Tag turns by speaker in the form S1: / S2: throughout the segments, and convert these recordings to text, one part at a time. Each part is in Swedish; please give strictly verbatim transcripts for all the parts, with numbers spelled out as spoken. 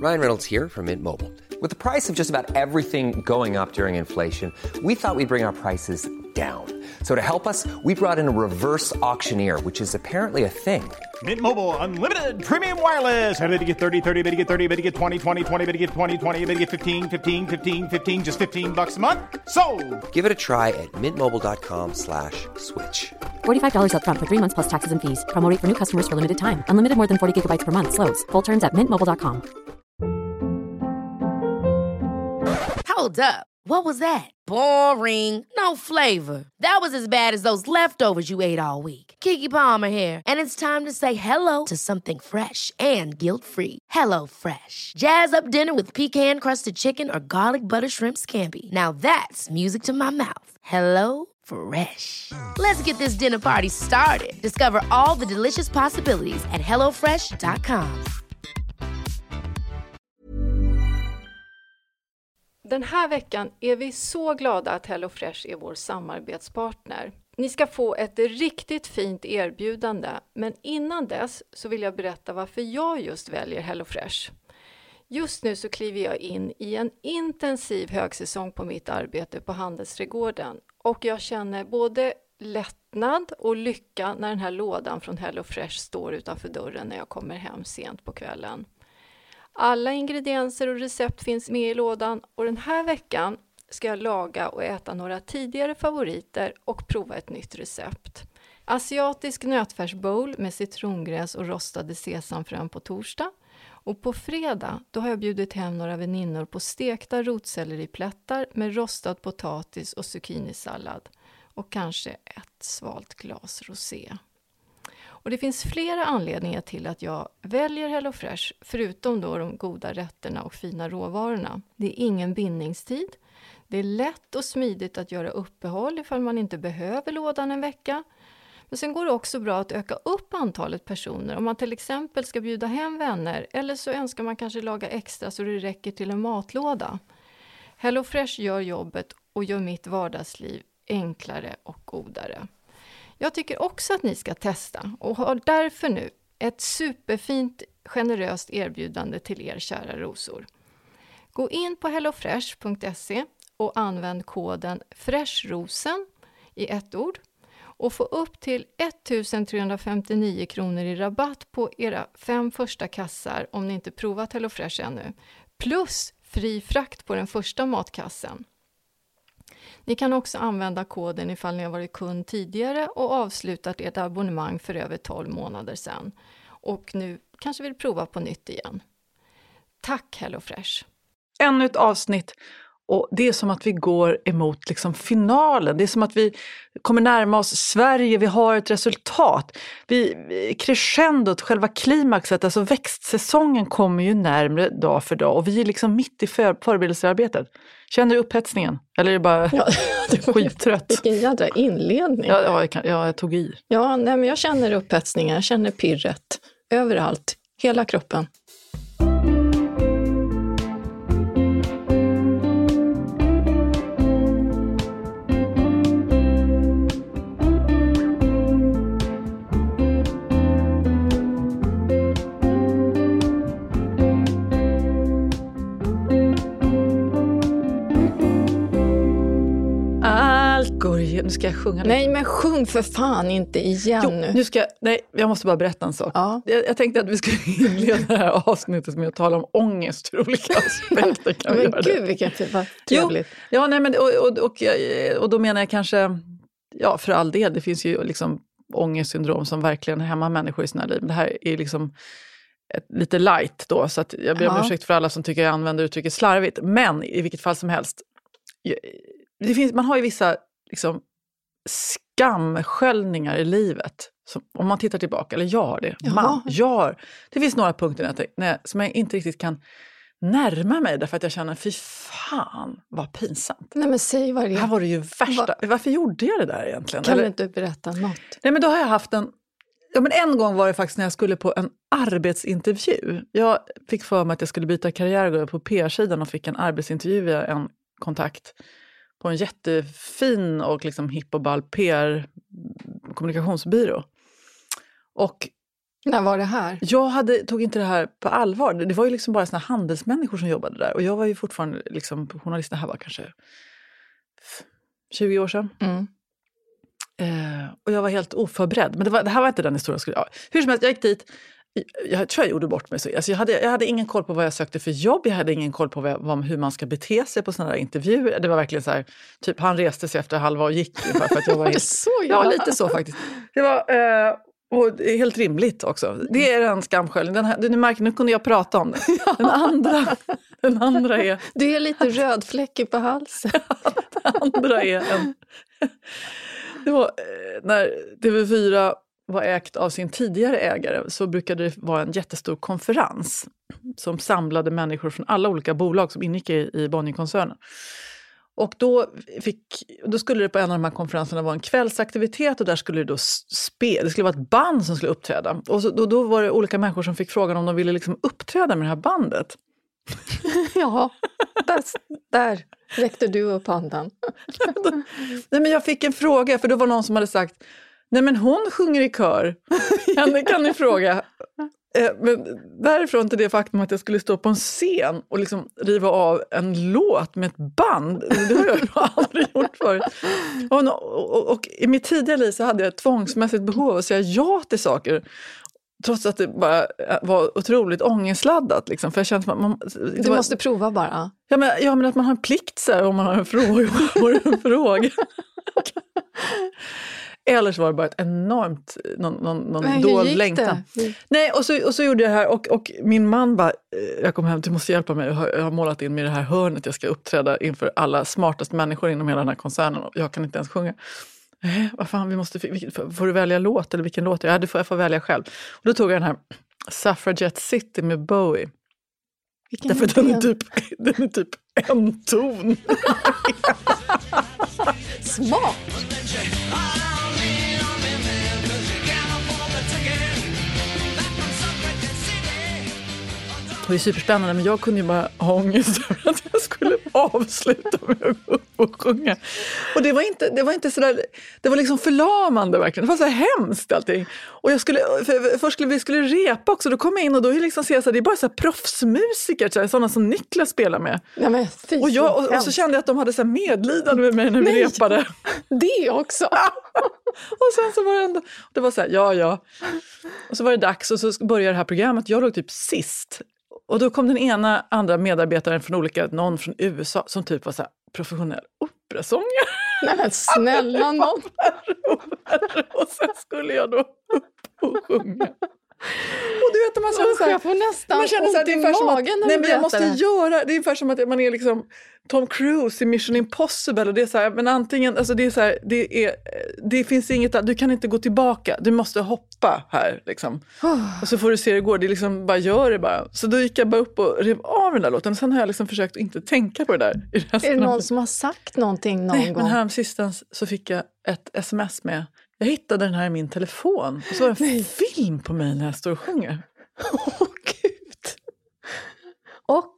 S1: Ryan Reynolds here from Mint Mobile. With the price of just about everything going up during inflation, we thought we'd bring our prices down. So to help us, we brought in a reverse auctioneer, which is apparently a thing.
S2: Mint Mobile Unlimited Premium Wireless. How to get thirty, thirty, how to get thirty, how to get twenty, twenty, twenty, how to get twenty, twenty, how to get fifteen, fifteen, fifteen, fifteen, just fifteen bucks a month? Sold!
S1: Give it a try at mintmobile.com slash switch.
S3: forty-five dollars up front for three months plus taxes and fees. Promo rate for new customers for limited time. Unlimited more than forty gigabytes per month. Slows full terms at mint mobile dot com.
S4: Hold up. What was that? Boring. No flavor. That was as bad as those leftovers you ate all week. Keke Palmer here, and it's time to say hello to something fresh and guilt-free. Hello Fresh. Jazz up dinner with pecan-crusted chicken or garlic butter shrimp scampi. Now that's music to my mouth. Hello Fresh. Let's get this dinner party started. Discover all the delicious possibilities at hello fresh dot com.
S5: Den här veckan är vi så glada att HelloFresh är vår samarbetspartner. Ni ska få ett riktigt fint erbjudande, men innan dess så vill jag berätta varför jag just väljer HelloFresh. Just nu så kliver jag in i en intensiv högsäsong på mitt arbete på Handelsträdgården och jag känner både lättnad och lycka när den här lådan från HelloFresh står utanför dörren när jag kommer hem sent på kvällen. Alla ingredienser och recept finns med i lådan och den här veckan ska jag laga och äta några tidigare favoriter och prova ett nytt recept. Asiatisk nötfärsbowl med citrongräs och rostade sesamfrön på torsdag. Och på fredag då har jag bjudit hem några väninnor på stekta rotselleriplättar med rostad potatis och zucchinisallad. Och kanske ett svalt glas rosé. Och det finns flera anledningar till att jag väljer HelloFresh, förutom då de goda rätterna och fina råvarorna. Det är ingen bindningstid. Det är lätt och smidigt att göra uppehåll ifall man inte behöver lådan en vecka. Men sen går det också bra att öka upp antalet personer om man till exempel ska bjuda hem vänner eller så önskar man kanske laga extra så det räcker till en matlåda. HelloFresh gör jobbet och gör mitt vardagsliv enklare och godare. Jag tycker också att ni ska testa och har därför nu ett superfint generöst erbjudande till er kära rosor. Gå in på hellofresh punkt se och använd koden FRESHROSEN i ett ord och få upp till ettusentrehundrafemtionio kronor i rabatt på era fem första kassar om ni inte provat HelloFresh ännu. Plus fri frakt på den första matkassen. Ni kan också använda koden ifall ni har varit kund tidigare och avslutat ert abonnemang för över tolv månader sedan. Och nu kanske vill prova på nytt igen. Tack HelloFresh!
S6: Ännu ett avsnitt och det är som att vi går emot liksom finalen. Det är som att vi kommer närma oss Sverige, vi har ett resultat. Vi, crescendot, själva klimaxet, alltså växtsäsongen kommer ju närmare dag för dag och vi är liksom mitt i för, förberedelsearbetet. Känner du upphetsningen? Eller är det bara ja, det var skittrött?
S5: Vilken jädra inledning.
S6: Ja, ja, jag, kan, ja jag tog i.
S5: Ja, nej, men jag känner upphetsningen, jag känner pirret överallt, hela kroppen.
S6: Nu ska jag sjunga.
S5: Nej, men sjung för fan inte igen
S6: jo,
S5: nu.
S6: nu ska jag, nej, jag måste bara berätta en sak.
S5: Ja.
S6: Jag, jag tänkte att vi skulle inleda det här avsnittet med att tala om ångest ur olika aspekter. Kan
S5: men
S6: men
S5: gud, vilket det var trevligt.
S6: Jo, ja, nej, men, och, och, och, och då menar jag kanske, ja, för all del, det finns ju liksom ångestsyndrom som verkligen hämmar människor i sina liv. Det här är liksom ett, lite light då, så att jag ber om ursäkt för alla som tycker jag använder uttrycket slarvigt. Men i vilket fall som helst, det finns, man har ju vissa liksom skamsköljningar i livet. Som, om man tittar tillbaka, eller jag har det.
S5: Jaha.
S6: Man, jag har, det finns några punkter när jag, när jag, som jag inte riktigt kan närma mig. Därför att jag känner, fy fan, vad pinsamt.
S5: Nej men säg vad det är.
S6: Här var det ju värsta. Va? Varför gjorde jag det där egentligen?
S5: Kan
S6: eller?
S5: du inte berätta något?
S6: Nej men då har jag haft en, ja men en gång var det faktiskt när jag skulle på en arbetsintervju. Jag fick för mig att jag skulle byta karriär och gå på P R-sidan och fick en arbetsintervju via en kontakt på en jättefin och liksom hipp och ball P R-kommunikationsbyrå. Och
S5: När var det här?
S6: Jag hade, tog inte det här på allvar. Det var ju liksom bara såna handelsmänniskor som jobbade där. Och jag var ju fortfarande liksom journalist. Det här var kanske tjugo år sedan.
S5: Mm.
S6: Eh, och jag var helt oförberedd. Men det, var, det här var inte den historien jag skulle... Ja, hur som helst, jag gick dit. Jag tror jag gjorde bort mig så. Alltså jag, hade, jag hade ingen koll på vad jag sökte för jobb. Jag hade ingen koll på vad, vad, hur man ska bete sig på sådana där intervjuer. Det var verkligen så här, typ han reste sig efter halva och gick. För att jag var helt,
S5: så
S6: ja, lite så faktiskt. Det var eh, och det är helt rimligt också. Det är en skamsköljning. Den här, nu märker, nu kunde jag prata om det. Den andra, den andra är...
S5: Du är lite rödfläckig på halsen.
S6: Den andra är en... Det var när T V fyra var ägt av sin tidigare ägare, så brukade det vara en jättestor konferens som samlade människor från alla olika bolag som ingick i, i Bonnierkoncernen. Och då, fick, då skulle det på en av de här konferenserna vara en kvällsaktivitet, och där skulle det då spela, det skulle vara ett band som skulle uppträda. Och så, då, då var det olika människor som fick frågan om de ville liksom uppträda med det här bandet.
S5: Ja, där, där räckte du upp handen.
S6: Nej, men jag fick en fråga, för då var någon som hade sagt: nej, men hon sjunger i kör. Henne kan ni fråga. Men därifrån till det faktum att jag skulle stå på en scen och liksom riva av en låt med ett band, det har jag aldrig gjort förut. Och, och, och i mitt tidigare liv så hade jag ett tvångsmässigt behov av att säga ja till saker, trots att det bara var otroligt ångestladdat. Liksom. För jag kände att man,
S5: du
S6: var,
S5: måste prova bara.
S6: Ja, men, ja, men att man har en plikt så här, om man har en fråga. en fråga. Eller så var det bara ett enormt, någon, någon, någon dold längtan. Det? Nej, och så, och så gjorde jag det här, och, och min man bara, jag kom hem, du måste hjälpa mig, jag har, jag har målat in mig i det här hörnet, jag ska uppträda inför alla smartaste människor inom hela den här koncernen, och jag kan inte ens sjunga. Nej, vad fan, vi måste, får du välja låt, eller vilken låt? Ja, det får jag få välja själv. Och då tog jag den här Suffragette City med Bowie. Vilken Därför är den är typ, den är typ en ton.
S5: Smart!
S6: Det var superspännande, men jag kunde ju bara ha ångest över att jag skulle avsluta med att gå upp och sjunga. Och det var inte, det var inte sådär, det var liksom förlamande verkligen. Det var så här hemskt allting. Och jag skulle, för, först skulle vi skulle repa också, då kom jag in och då liksom ser jag så här, det är bara så här proffsmusiker, så här, sådana som Niklas spelar med.
S5: Ja, men fy,
S6: och, jag, och, och så kände jag att de hade så här medlidande med mig när vi Nej, repade.
S5: Det också.
S6: Och sen så var det ändå, det var så här, ja ja. Och så var det dags, och så började det här programmet. Jag låg typ sist. Och då kom den ena andra medarbetaren från olika, någon från U S A som typ var så här professionell operasångare.
S5: Nej, men snälla någon.
S6: Och sen skulle jag då upp och sjunga. Och du vet, man känner så här,
S5: jag får nästan
S6: man känner så här,
S5: ont i magen när
S6: nej,
S5: du
S6: men jag måste
S5: det.
S6: göra, det är ungefär som att man är liksom Tom Cruise i Mission Impossible, och det är så här, men antingen, alltså det är så här, det är, det finns inget, du kan inte gå tillbaka, du måste hoppa här liksom. Oh. Och så får du se hur det går, det är liksom, bara gör det bara. Så då gick jag bara upp och rev av den där låten, och sen har jag liksom försökt att inte tänka på det där. I
S5: är det någon som har sagt någonting någon
S6: nej,
S5: gång?
S6: Men häromsistens så fick jag ett sms med, jag hittade den här i min telefon, och så var det en nej. film på mig när jag står och sjunger.
S5: Åh oh, gud. Och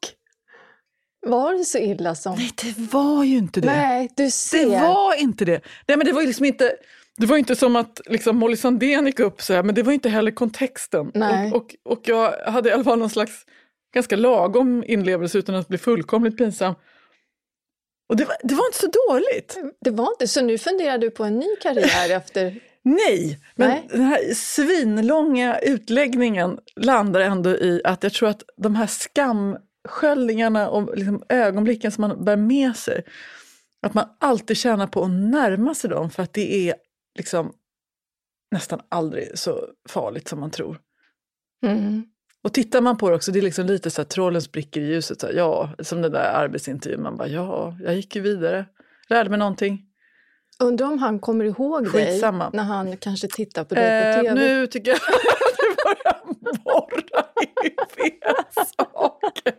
S5: var det så illa som?
S6: Nej, det var ju inte det.
S5: Nej, du ser.
S6: Det var inte det. Nej, men det var liksom inte, det var inte som att liksom Molly Sandén gick upp så här, men det var inte heller kontexten.
S5: Nej.
S6: Och, och, och jag hade i alla fall någon slags ganska lagom inlevelse utan att bli fullkomligt pinsam. Och det var, det var inte så dåligt.
S5: Det var inte, så nu funderar du på en ny karriär efter...
S6: Nej, men
S5: Nej.
S6: Den här svinlånga utläggningen landar ändå i att jag tror att de här skamsköljningarna och liksom ögonblicken som man bär med sig, att man alltid tjänar på att närma sig dem, för att det är liksom nästan aldrig så farligt som man tror.
S5: Mm.
S6: Och tittar man på det också, det är liksom lite så här trollens brickor i ljuset, så här, ja, som den där arbetsintervjun, man bara, ja, jag gick ju vidare, lärde mig någonting.
S5: Undrar om han kommer ihåg
S6: Skitsamma.
S5: dig när han kanske tittar på dig på T V.
S6: Eh, nu tycker jag att du börjar borra i fel saker.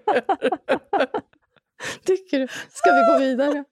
S5: Tycker du? Ska vi gå vidare?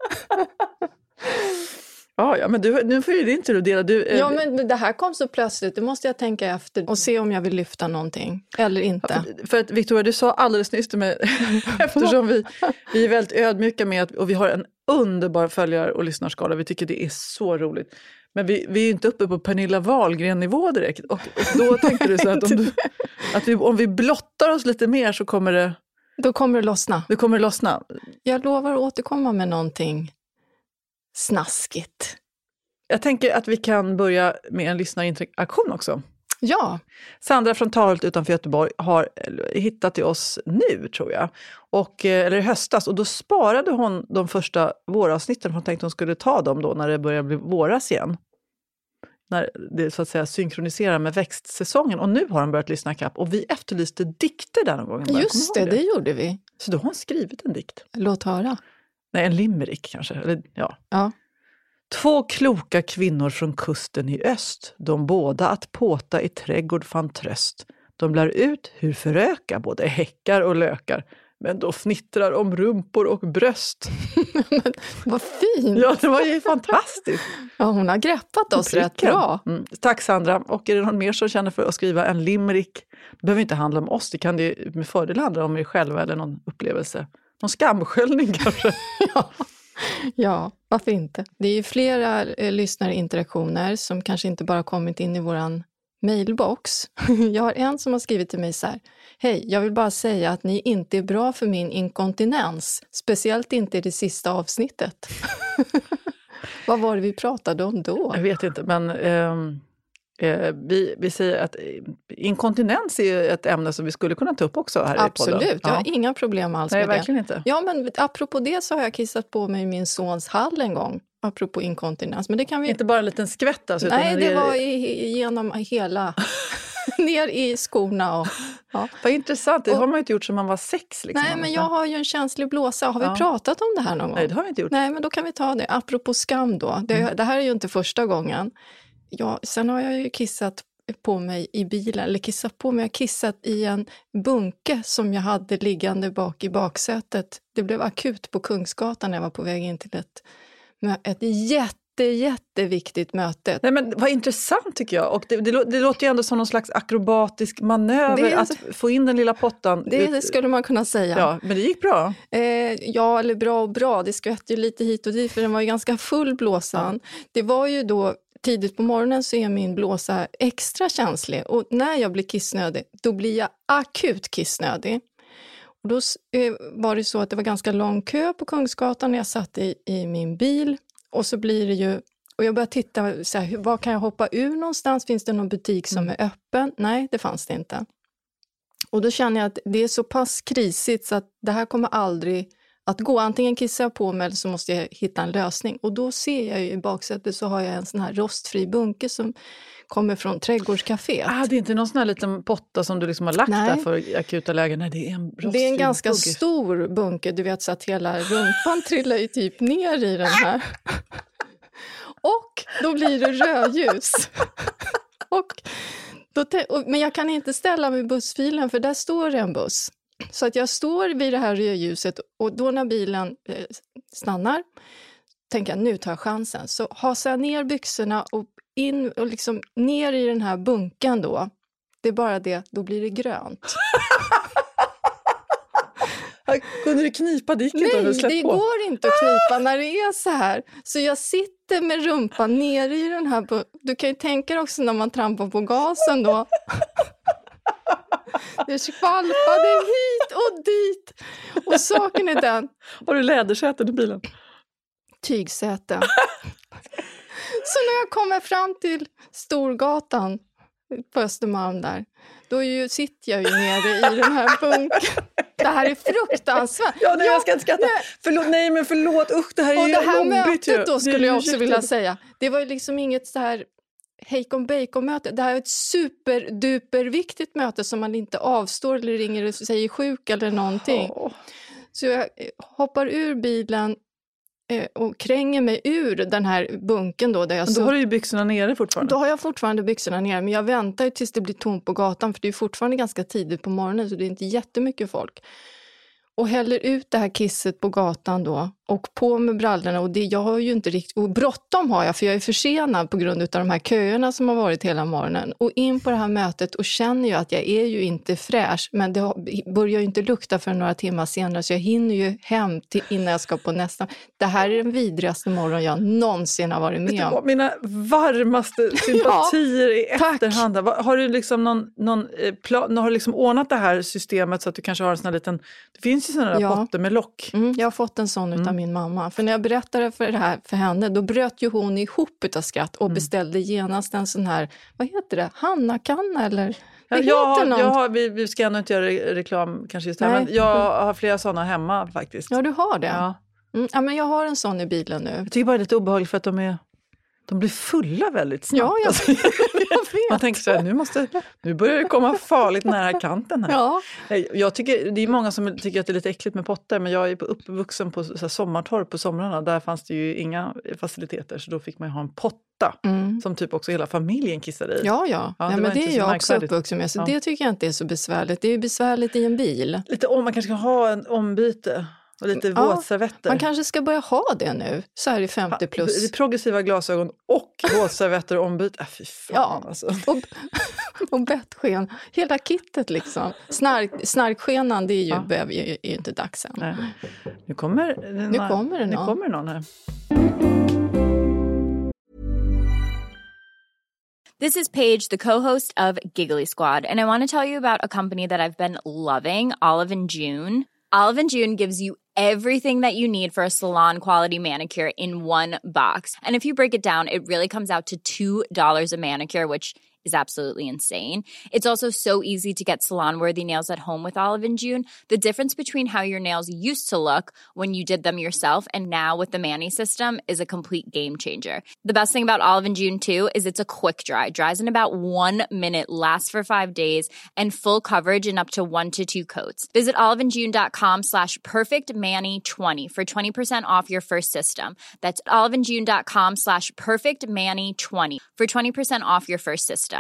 S6: Ja, ja, men du, nu får ju det inte du dela. Du, eh,
S5: ja, men det här kom så plötsligt. Det måste jag tänka efter och se om jag vill lyfta någonting eller inte.
S6: Ja, för, för att Victoria, du sa alldeles nyss till mig, eftersom vi, vi är väldigt ödmjuka med att, och vi har en underbar följare och lyssnarskala. Vi tycker det är så roligt. Men vi, vi är ju inte uppe på Pernilla Wahlgren-nivå direkt. Och, och då tänkte du så att, om, du, att vi, om vi blottar oss lite mer så kommer det...
S5: Då kommer det lossna.
S6: Det kommer det lossna.
S5: Jag lovar att återkomma med någonting snaskigt.
S6: Jag tänker att vi kan börja med en lyssnarinteraktion också.
S5: Ja.
S6: Sandra från Tarhult utanför Göteborg har hittat till oss nu, tror jag. Och, eller i höstas. Och då sparade hon de första våravsnitten. Hon tänkte hon skulle ta dem då när det börjar bli våras igen. När det så att säga synkroniserar med växtsäsongen. Och nu har hon börjat lyssna kapp. Och vi efterlyste dikter där någon gång.
S5: Just det, det, det gjorde vi.
S6: Så då har hon skrivit en dikt.
S5: Låt höra.
S6: Nej, en limerick kanske. Eller, ja.
S5: Ja.
S6: Två kloka kvinnor från kusten i öst, de båda att påta i trädgård fann tröst. De lär ut hur föröka både häckar och lökar, men då fnittrar om rumpor och bröst.
S5: Men, vad fint!
S6: Ja, det var ju fantastiskt.
S5: Ja, hon har greppat oss rätt bra.
S6: Mm. Tack Sandra. Och är det någon mer som känner för att skriva en limerick? Det behöver inte handla om oss, det kan det med fördel handla om er själva eller någon upplevelse. Någon skamsköljning kanske.
S5: Ja. Ja, varför inte? Det är ju flera eh, lyssnarinteraktioner som kanske inte bara kommit in i våran mailbox. Jag har en som har skrivit till mig så här: hej, jag vill bara säga att ni inte är bra för min inkontinens. Speciellt inte i det sista avsnittet. Vad var det vi pratade om då?
S6: Jag vet inte, men... Ehm... Eh, vi, vi säger att inkontinens är ju ett ämne som vi skulle kunna ta upp också här
S5: Absolut,
S6: i podden.
S5: jag har ja. inga problem alls
S6: Nej,
S5: med det.
S6: Nej, verkligen inte.
S5: Ja, men apropå det så har jag kissat på mig i min sons hall en gång. Apropå inkontinens. Men det kan vi...
S6: Inte bara en liten skvätt alltså,
S5: Nej, det
S6: är...
S5: var i, genom hela... ner i skorna. Och, ja.
S6: Vad intressant, det
S5: och,
S6: har man ju inte gjort som man var sex. Liksom.
S5: Nej, men jag har ju en känslig blåsa. Har vi ja. pratat om det här någon gång?
S6: Nej, det har vi inte gjort.
S5: Nej, men då kan vi ta det. Apropå skam då. Det, mm. det här är ju inte första gången. Ja, sen har jag ju kissat på mig i bilen, eller kissat på mig, jag kissat i en bunke som jag hade liggande bak i baksätet. Det blev akut på Kungsgatan när jag var på väg in till ett, ett jätte, jätteviktigt möte.
S6: Nej, men vad intressant tycker jag, och det, det, det låter ju ändå som någon slags akrobatisk manöver det, att få in den lilla pottan.
S5: Det, det skulle man kunna säga.
S6: Ja, men det gick bra.
S5: Eh, ja, eller bra och bra, det skvätt ju lite hit och dit för den var ju ganska full blåsan. Ja. Det var ju då tidigt på morgonen så är min blåsa extra känslig. Och när jag blir kissnödig, då blir jag akut kissnödig. Och då eh, var det så att det var ganska lång kö på Kungsgatan när jag satt i, i min bil. Och så blir det ju... Och jag började titta, så här, var kan jag hoppa ur någonstans? Finns det någon butik som är öppen? Nej, det fanns det inte. Och då känner jag att det är så pass krisigt så att det här kommer aldrig... att gå, antingen kissar jag på mig eller så måste jag hitta en lösning. Och då ser jag ju i baksätet så har jag en sån här rostfri bunke som kommer från trädgårdscaféet.
S6: Ah, det är inte någon sån här liten potta som du liksom har lagt
S5: Nej.
S6: där för akuta lägen. Nej, det är en rostfri
S5: Det är en ganska
S6: bunke.
S5: stor bunke. Du vet så att hela rumpan trillar ju typ ner i den här. Och då blir det rödljus. och då te- och, men jag kan inte ställa mig i bussfilen för där står det en buss. Så att jag står vid det här rödljuset och då när bilen eh, stannar tänker jag nu tar jag chansen. Så hasar jag ner byxorna och in och liksom ner i den här bunken då. Det är bara det, då blir det grönt.
S6: Kunde du knipa diket?
S5: Nej,
S6: då,
S5: det
S6: på?
S5: går inte att knipa när det är så här. Så jag sitter med rumpan nere i den här bunken. Du kan ju tänka dig också när man trampar på gasen då. Det skvalpade hit och dit. Och saken är den.
S6: Har du lädersäten i bilen?
S5: Tygsäten. Så när jag kommer fram till Storgatan på Östermalm där. Då ju, sitter jag ju nere i den här bunken. Det här är fruktansvärt.
S6: Ja, nej,
S5: ja,
S6: jag ska inte skratta.
S5: Nej.
S6: Förlåt, nej, men förlåt. Usch, det här är
S5: och
S6: ju
S5: det här
S6: jobbigt.
S5: mötet då skulle jag också
S6: jätte...
S5: vilja säga. Det var ju liksom inget så här hejkon bacon möte. Det här är ett superduper viktigt möte som man inte avstår eller ringer och säger sjuk eller någonting. Oh. Så jag hoppar ur bilen eh, och kränger mig ur den här bunken då. Där jag
S6: men då så... har du ju byxorna nere fortfarande.
S5: Då har jag fortfarande byxorna nere. Men jag väntar ju tills det blir tomt på gatan. För det är fortfarande ganska tidigt på morgonen. Så det är inte jättemycket folk. Och häller ut det här kisset på gatan då. och på med brallorna. Och det, jag har ju inte riktigt, och bråttom har jag för jag är försenad på grund av de här köerna som har varit hela morgonen. Och in på det här mötet och känner ju att jag är ju inte fräsch, men det har, börjar ju inte lukta för några timmar senare, så jag hinner ju hem till, innan jag ska på nästa. Det här är den vidrigaste morgon jag någonsin har varit med om.
S6: Mina varmaste sympatier ja, i efterhand. Har du liksom någon, någon plan, har du liksom ordnat det här systemet så att du kanske har en sån här liten, det finns ju sådana där
S5: ja.
S6: potter med lock.
S5: Mm, jag har fått en sån utav mm. min mamma. För när jag berättade för det här för henne, då bröt ju hon ihop utav skratt och mm. beställde genast en sån här, vad heter det? Hanna-kanna eller?
S6: Ja, jag, har, jag har, vi, vi ska ändå inte göra reklam kanske just här, men jag har flera sådana hemma faktiskt.
S5: Ja, du har det?
S6: Ja.
S5: Mm, ja, men jag har en sån i bilen nu.
S6: Jag tycker bara det är lite obehagligt för att de är de blir fulla väldigt snabbt.
S5: Ja, jag, jag vet.
S6: Man tänker så här, nu, måste, nu börjar det komma farligt nära kanten här.
S5: Ja.
S6: Jag tycker, det är många som tycker att det är lite äckligt med potter, men jag är uppvuxen på så här, sommartorp på somrarna. Där fanns det ju inga faciliteter, så då fick man ju ha en potta mm. som typ också hela familjen kissade i.
S5: Ja, ja. ja, ja det men det är jag också uppvuxen med, så ja. det tycker jag inte är så besvärligt. Det är ju besvärligt i en bil.
S6: Lite om, man kanske ska ha en ombyte. Och lite ja, våtservetter.
S5: Man kanske ska börja ha det nu. Så här i femtio plus.
S6: Ja, progressiva glasögon och våtservetter och ombyte. Äh, fy fan
S5: ja,
S6: alltså.
S5: Och, och bettsken. Hela kittet liksom. Snark, snarkskenan, det är ju, ja. behöver ju, är ju inte dags än.
S6: Nej. Nu kommer, nu
S5: någon, kommer det någon.
S6: Nu kommer någon här.
S7: This is Paige, the co-host of Giggly Squad. And I want to tell you about a company that I've been loving, Olive and June. Olive and June gives you everything that you need for a salon quality manicure in one box. And if you break it down, it really comes out to two dollars a manicure, which is absolutely insane. It's also so easy to get salon-worthy nails at home with Olive and June. The difference between how your nails used to look when you did them yourself and now with the Mani system is a complete game changer. The best thing about Olive and June too is it's a quick dry. Dries in about one minute, lasts for five days, and full coverage in up to one to two coats. Visit oliveandjune.com slash perfectmani20 for twenty percent off your first system. That's oliveandjune.com slash perfectmani20 for twenty percent off your first system.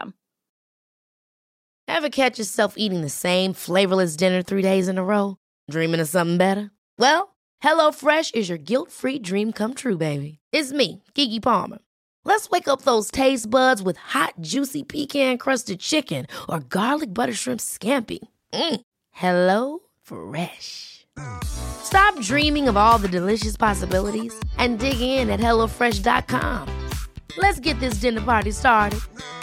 S4: Ever catch yourself eating the same flavorless dinner three days in a row? Dreaming of something better? Well, HelloFresh is your guilt-free dream come true, baby. It's me, Keke Palmer. Let's wake up those taste buds with hot, juicy pecan-crusted chicken or garlic butter shrimp scampi. Mm. Hello Fresh. Stop dreaming of all the delicious possibilities and dig in at hello fresh dot com. Let's get this dinner party started.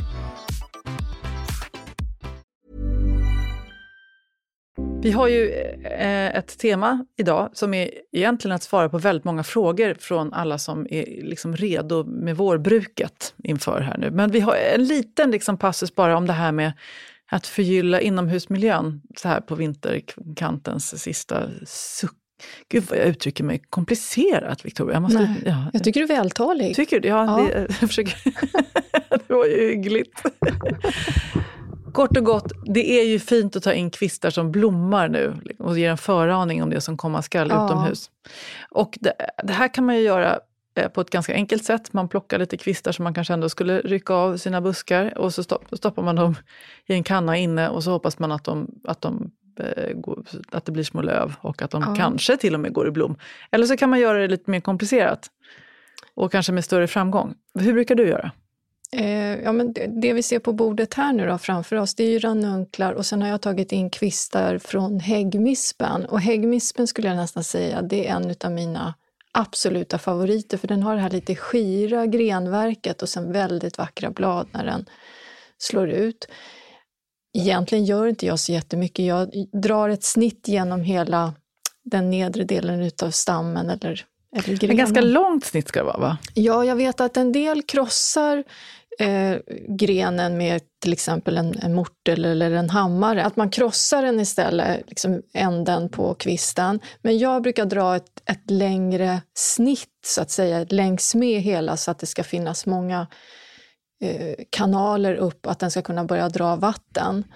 S6: Vi har ju eh, ett tema idag som är egentligen att svara på väldigt många frågor från alla som är liksom redo med vårbruket inför här nu. Men vi har en liten liksom passus bara om det här med att förgylla inomhusmiljön så här på vinterkantens sista suck. Gud vad jag uttrycker mig komplicerat, Victoria. Jag, måste, ja.
S5: jag tycker du är vältalig.
S6: Tycker du? Ja, ja. Det, jag försöker. Det var ju hyggligt. Kort och gott, det är ju fint att ta in kvistar som blommar nu och ger en föraning om det som komma skall ja. utomhus. Och det, det här kan man ju göra på ett ganska enkelt sätt. Man plockar lite kvistar som man kanske ändå skulle rycka av sina buskar och så stopp, stoppar man dem i en kanna inne och så hoppas man att, de, att, de, eh, går, att det blir små löv och att de ja. kanske till och med går i blom. Eller så kan man göra det lite mer komplicerat och kanske med större framgång. Hur brukar du göra?
S5: Eh, ja, men det, det vi ser på bordet här nu då framför oss, det är ju ranunklar och sen har jag tagit in kvistar från häggmispen. Och häggmispen skulle jag nästan säga, det är en av mina absoluta favoriter, för den har det här lite skira grenverket och sen väldigt vackra blad när den slår ut. Egentligen gör inte jag så jättemycket. Jag drar ett snitt genom hela den nedre delen utav stammen eller, eller grenen.
S6: En ganska långt snitt ska det vara, va?
S5: Ja, jag vet att en del krossar eh, grenen med till exempel en, en mortel eller en hammare. Att man krossar den istället, liksom änden på kvisten. Men jag brukar dra ett, ett längre snitt så att säga, längs med hela så att det ska finnas många eh, kanaler upp, att den ska kunna börja dra vatten.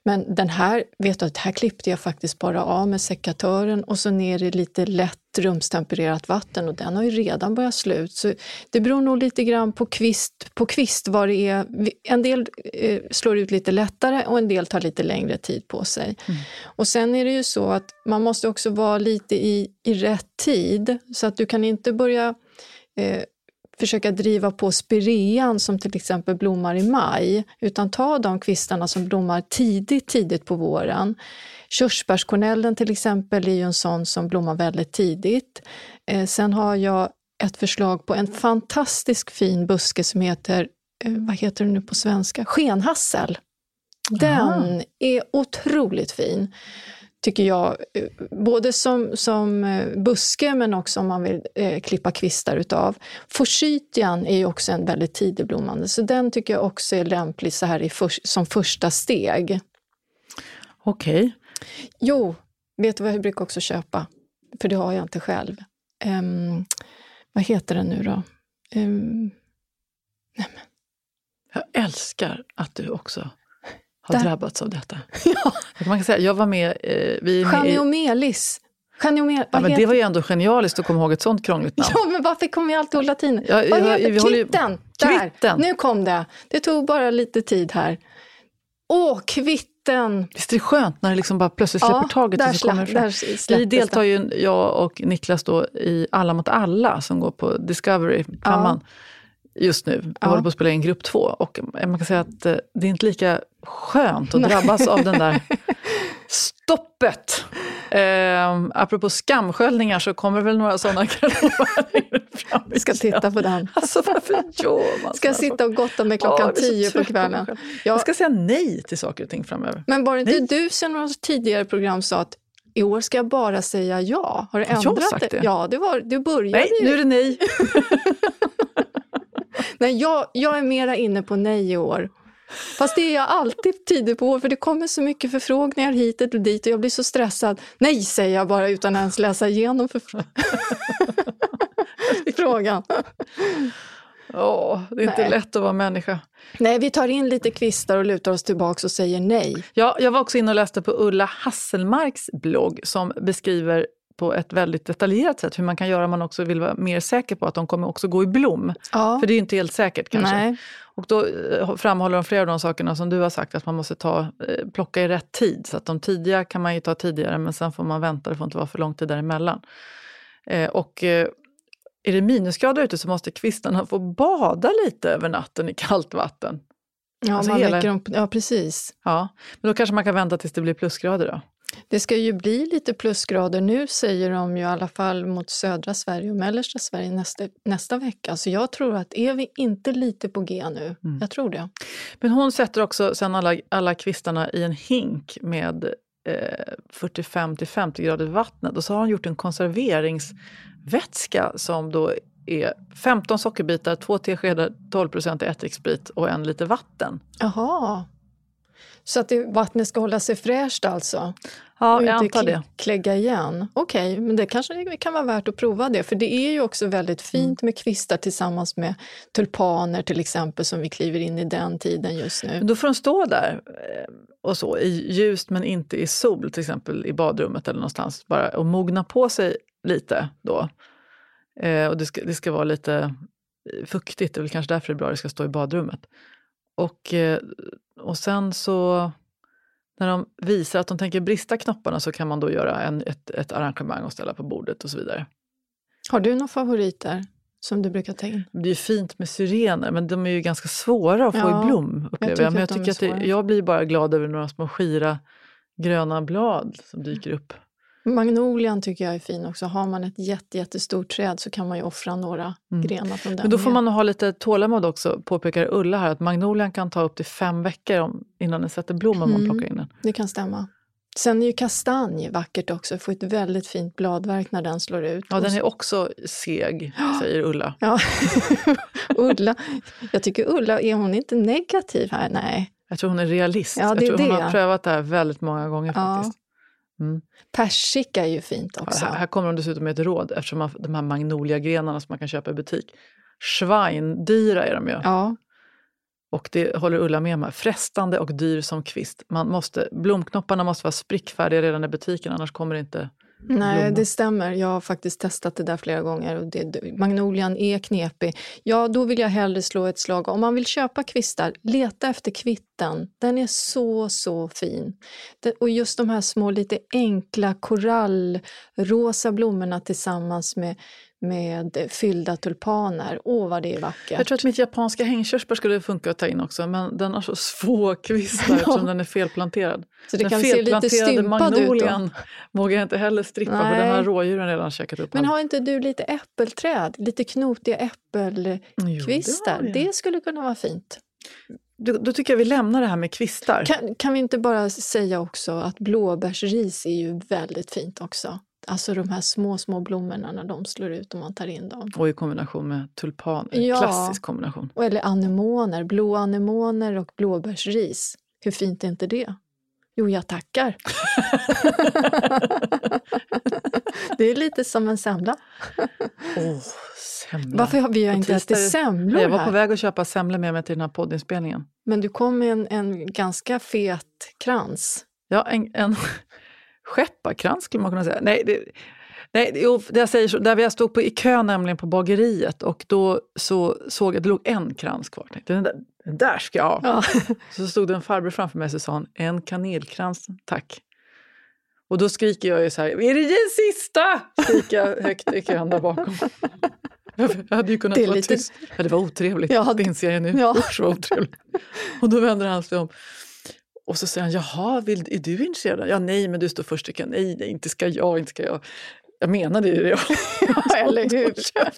S5: Men den här, vet du, att här klippte jag faktiskt bara av med sekatören och så ner i lite lätt rumstempererat vatten och den har ju redan börjat slut. Så det beror nog lite grann på kvist, på kvist vad det är. En del eh, slår ut lite lättare och en del tar lite längre tid på sig. Mm. Och sen är det ju så att man måste också vara lite i, i rätt tid så att du kan inte börja eh, försöka driva på spirean som till exempel blommar i maj, utan ta de kvistarna som blommar tidigt, tidigt på våren. Körsbärskornellen till exempel är ju en sån som blommar väldigt tidigt. Eh, sen har jag ett förslag på en fantastisk fin buske som heter, eh, vad heter det nu på svenska? Skenhassel. Den Aha. är otroligt fin. Tycker jag, både som, som buske men också om man vill eh, klippa kvistar utav. Forsythian är ju också en väldigt tidig blommande, så den tycker jag också är lämplig så här i för, som första steg.
S6: Okej. Okay.
S5: Jo, vet du vad jag brukar också köpa? För det har jag inte själv. Um, vad heter den nu då? Um, nej men.
S6: Jag älskar att du också har
S5: Där.
S6: drabbats av detta.
S5: Ja.
S6: Man kan säga, jag var med... Eh, vi
S5: Geniomelis. Geniomelis.
S6: Ja, men det var ju ändå genialiskt att komma ihåg ett sånt krångligt namn.
S5: Ja, men varför kommer jag alltid ihåg latin?
S6: Ja,
S5: vad
S6: ja,
S5: heter
S6: vi håller ju...
S5: Kvitten? Där.
S6: Kvitten.
S5: Nu kom det. Det tog bara lite tid här. Åh, kvitten.
S6: Visst är det skönt när det liksom bara plötsligt släpper
S5: ja,
S6: taget och så kommer det fram. Vi deltar ju, jag och Niklas då, i Alla mot alla som går på Discovery ja. just nu. Vi ja. håller på att spela in grupp två och man kan säga att det är inte lika skönt att drabbas av den där stoppet. Eh, apropå skamsköljningar så kommer väl några sådana fram.
S5: Vi ska titta på den.
S6: Alltså varför gör man
S5: ska jag sitta och gotta med klockan ja, tio på kvällen.
S6: Jag... jag ska säga nej till saker och ting framöver.
S5: Men var det inte
S6: nej.
S5: du som några tidigare program sa att i år ska jag bara säga ja? Har du ändrat
S6: jag sagt det?
S5: Ja, det var, du började
S6: nej,
S5: ju.
S6: nu är det nej.
S5: nej, jag, jag är mera inne på nej i år. Fast det är jag alltid tidigt på år, för det kommer så mycket förfrågningar hit och dit och jag blir så stressad. Nej, säger jag bara utan ens läsa igenom för frågan.
S6: Åh, det är inte nej. lätt att vara människa.
S5: Nej, vi tar in lite kvistar och lutar oss tillbaka och säger nej.
S6: Ja, jag var också inne och läste på Ulla Hasselmarks blogg som beskriver på ett väldigt detaljerat sätt hur man kan göra om man också vill vara mer säker på att de kommer också gå i blom. Ja. För det är ju inte helt säkert kanske. Nej. Och då framhåller de flera av de sakerna som du har sagt att man måste ta, plocka i rätt tid. Så att de tidiga kan man ju ta tidigare men sen får man vänta, det får inte vara för lång tid däremellan. Eh, och eh, är det minusgrader ute så måste kvistarna få bada lite över natten i kallt vatten.
S5: Ja,
S6: alltså
S5: man
S6: hela...
S5: dem, ja precis.
S6: Ja, men då kanske man kan vänta tills det blir plusgrader då.
S5: Det ska ju bli lite plusgrader nu, säger de ju i alla fall mot södra Sverige och mellersta Sverige nästa, nästa vecka. Så jag tror att är vi inte lite på G nu? Mm. Jag tror det.
S6: Men hon sätter också sen alla, alla kvistarna i en hink med eh, fyrtiofem till femtio grader vattnet. Och så har hon gjort en konserveringsvätska som då är femton sockerbitar, två teskedar, tolv procent ättiksprit och en liter vatten.
S5: Jaha. Så att det, vattnet ska hålla sig fräscht alltså?
S6: Ja, jag antar det.
S5: Klägga igen. Okej, okay, men det kanske kan vara värt att prova det. För det är ju också väldigt fint med kvistar tillsammans med tulpaner till exempel som vi kliver in i den tiden just nu.
S6: Men då får de stå där och så i ljust men inte i sol till exempel i badrummet eller någonstans. Bara och mogna på sig lite då. Eh, och det ska, det ska vara lite fuktigt. Det är väl kanske därför det är bra att det ska stå i badrummet. Och, och sen så när de visar att de tänker brista knopparna så kan man då göra en, ett, ett arrangemang och ställa på bordet och så vidare.
S5: Har du några favoriter som du brukar ta in?
S6: Det är fint med syrener men de är ju ganska svåra att få ja, i blom upplever jag. Men jag tycker att, att det, jag blir bara glad över några små skira gröna blad som dyker upp.
S5: Magnolian tycker jag är fin också. Har man ett jätte, jättestort träd så kan man ju offra några mm. grenar från den.
S6: Men då får man ha lite tålamod också, påpekar Ulla här, att magnolian kan ta upp till fem veckor om, innan den sätter blom om mm. man plockar in den.
S5: Det kan stämma. Sen är ju kastanj vackert också. Får ett väldigt fint bladverk när den slår ut.
S6: Ja, den är också seg, säger Ulla.
S5: Ja, Ulla. Jag tycker Ulla, är hon inte negativ här? Nej.
S6: Jag tror hon är realist.
S5: Ja, det är
S6: jag tror hon
S5: det.
S6: har prövat det här väldigt många gånger
S5: ja.
S6: faktiskt. Mm.
S5: Persika är ju fint också.
S6: Ja, här, här kommer de dessutom med ett råd eftersom man, de här magnoliagrenarna som man kan köpa i butik. Schweindyra är de ju.
S5: Ja.
S6: Och det håller Ulla med mig. Frestande och dyr som kvist. Man måste, blomknopparna måste vara sprickfärdiga redan i butiken, annars kommer det inte
S5: Nej,
S6: blomma.
S5: det stämmer. Jag har faktiskt testat det där flera gånger. Och det, magnolian är knepig. Ja, då vill jag hellre slå ett slag. Om man vill köpa kvistar, leta efter kvitten. Den är så, så fin. Det, och just de här små, lite enkla korallrosa blommorna tillsammans med, med fyllda tulpaner. Åh, vad det är vackert.
S6: Jag tror att mitt japanska hängkörsbär skulle funka att ta in också. Men den har så svå kvistar ja. eftersom den är felplanterad.
S5: Så det
S6: den
S5: kan se lite stympad
S6: magnolian
S5: ut då.
S6: Vågar jag inte heller strippa
S5: Nej.
S6: för den har rådjuren redan käkat upp.
S5: Men har inte du lite äppelträd? Lite knotiga äppelkvistar? Jo, det, det skulle kunna vara fint.
S6: Då, då tycker jag vi lämnar det här med kvistar.
S5: Kan, kan vi inte bara säga också att blåbärsris är ju väldigt fint också. Alltså de här små, små blommorna när de slår ut och man tar in dem.
S6: Och i kombination med tulpaner.
S5: Ja.
S6: Klassisk kombination.
S5: Och eller anemoner, blå anemoner och blåbärsris. Hur fint är inte det? Jo, jag tackar. Det är lite som en semla.
S6: Åh, oh, semla.
S5: Varför har vi
S6: på
S5: inte ätit semlor
S6: Jag var på
S5: här?
S6: väg att köpa semlor med mig till den här poddinspelningen.
S5: Men du kom med en, en ganska fet krans.
S6: Ja, en, en skepparkrans skulle man kunna säga. Nej, det, nej jo, det jag säger så, där vi stod på i kö nämligen på bageriet och då så såg jag att det låg en krans kvar. Den där, den där ska jag ha.
S5: Ja.
S6: Så stod det en farbror framför mig och sa han, en kanelkrans, tack. Och då skriker jag ju så här, är det den sista? Skriker jag högt i kön där bakom. Jag hade ju kunnat vara lite... tyst. Ja, det var otrevligt,
S5: ja,
S6: det inser jag nu.
S5: Ja.
S6: Usch, vad otrevligt. Och då vänder han sig om. Och så säger han, jaha, vill, är du intresserad? Ja, nej, men du står först i kön. Nej, nej, inte ska jag, inte ska jag. Jag menade ju det.
S5: Ja, eller hur?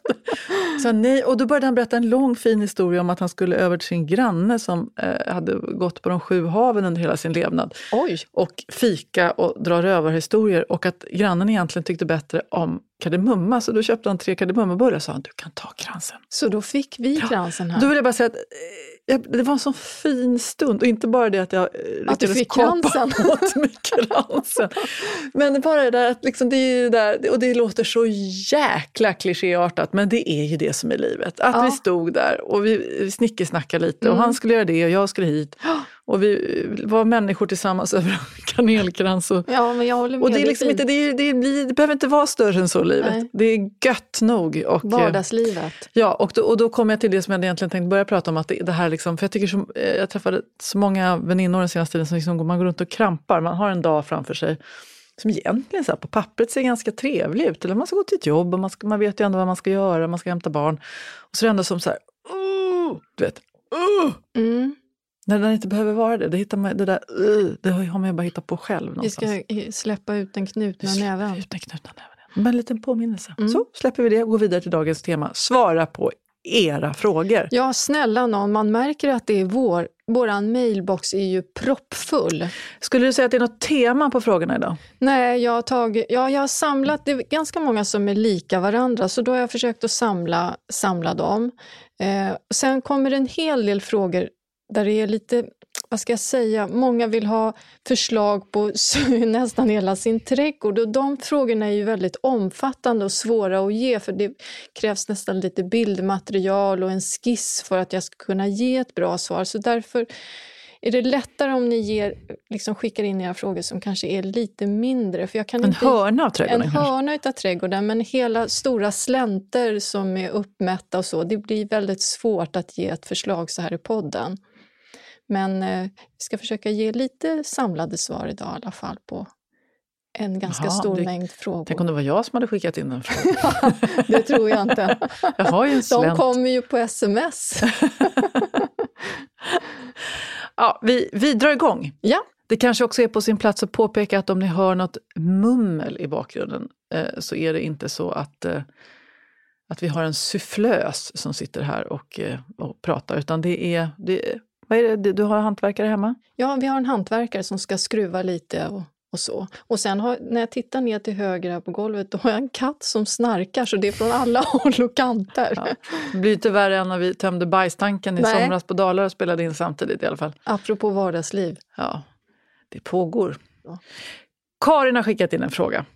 S6: Så nej, och då började han berätta en lång fin historia om att han skulle över till sin granne som eh, hade gått på de sju haven under hela sin levnad.
S5: Oj.
S6: Och fika och dra rövarhistorier. Och att grannen egentligen tyckte bättre om kardemumma. Så då köpte han tre kardemummabullar och sa han, du kan ta kransen.
S5: Så då fick vi kransen här.
S6: Då vill jag bara säga att jag, det var en sån fin stund. Och inte bara det att jag
S5: att du fick kransen.
S6: åt mig kransen. Men bara det där, att liksom det är ju där, och det låter så jäkla klichéartat, men det är ju det som är livet. Att ja. vi stod där och vi snickesnackade lite. Mm. Och han skulle göra det och jag skulle hit. Och vi var människor tillsammans över en kanelkrans. Och,
S5: ja, men jag håller med.
S6: Och det är liksom inte, det, är, det, är, det behöver inte vara större än så livet. Nej. Det är gött nog. Och,
S5: vardagslivet.
S6: Ja, och då, och då kom jag till det som jag egentligen tänkte börja prata om. Att det, det här liksom, för jag tycker som, jag träffade så många väninnor den senaste tiden som liksom, man går runt och krampar. Man har en dag framför sig som egentligen så här, på pappret ser ganska trevlig ut. Eller man ska gå till ett jobb och man, ska, man vet ju ändå vad man ska göra. Man ska hämta barn. Och så är det ändå som så här, uh, du vet, uh.
S5: Mm.
S6: När den inte behöver vara det, det, hittar man, det där, uh, det har man ju bara hittat på själv någonstans.
S5: Vi ska släppa ut den knutna näven.
S6: Ut den knutna näven. Men en liten påminnelse.
S5: Mm.
S6: Så släpper vi det och går vidare till dagens tema. Svara på era frågor.
S5: Ja, snälla någon. Man märker att det är vår. Våran mailbox är ju proppfull.
S6: Skulle du säga att det är något tema på frågorna idag?
S5: Nej, jag har tagit, ja, jag har samlat, det är ganska många som är lika varandra. Så då har jag försökt att samla, samla dem. Eh, sen kommer en hel del frågor där det är lite, vad ska jag säga, många vill ha förslag på nästan hela sin trädgård. Och de frågorna är ju väldigt omfattande och svåra att ge, för det krävs nästan lite bildmaterial och en skiss för att jag ska kunna ge ett bra svar. Så därför är det lättare om ni ger, liksom skickar in era frågor som kanske är lite mindre. För jag kan
S6: en
S5: inte,
S6: hörna av trädgården
S5: En
S6: kanske?
S5: hörna av trädgården, men hela stora slänter som är uppmätta och så. Det blir väldigt svårt att ge ett förslag så här i podden. Men eh, vi ska försöka ge lite samlade svar idag i alla fall på en ganska
S6: Jaha,
S5: stor
S6: det,
S5: mängd frågor.
S6: Tänk om det var jag som hade skickat in den frågan.
S5: Det tror jag inte.
S6: Jag har ju en slänt.
S5: De kommer ju på sms.
S6: Ja, vi, vi drar igång.
S5: Ja.
S6: Det kanske också är på sin plats att påpeka att om ni hör något mummel i bakgrunden eh, så är det inte så att, eh, att vi har en sufflös som sitter här och, eh, och pratar, utan det är... Det, vad är det? Du har hantverkare hemma?
S5: Ja, vi har en hantverkare som ska skruva lite och, och så. Och sen har, när jag tittar ner till höger här på golvet, då har jag en katt som snarkar, så det är från alla håll och kanter.
S6: Ja. Det blir inte värre än när vi tömde bajstanken i
S5: Nej.
S6: somras på Dalarna och spelade in samtidigt i alla fall.
S5: Apropå vardagsliv.
S6: Ja, det pågår.
S5: Ja.
S6: Karin har skickat in en fråga.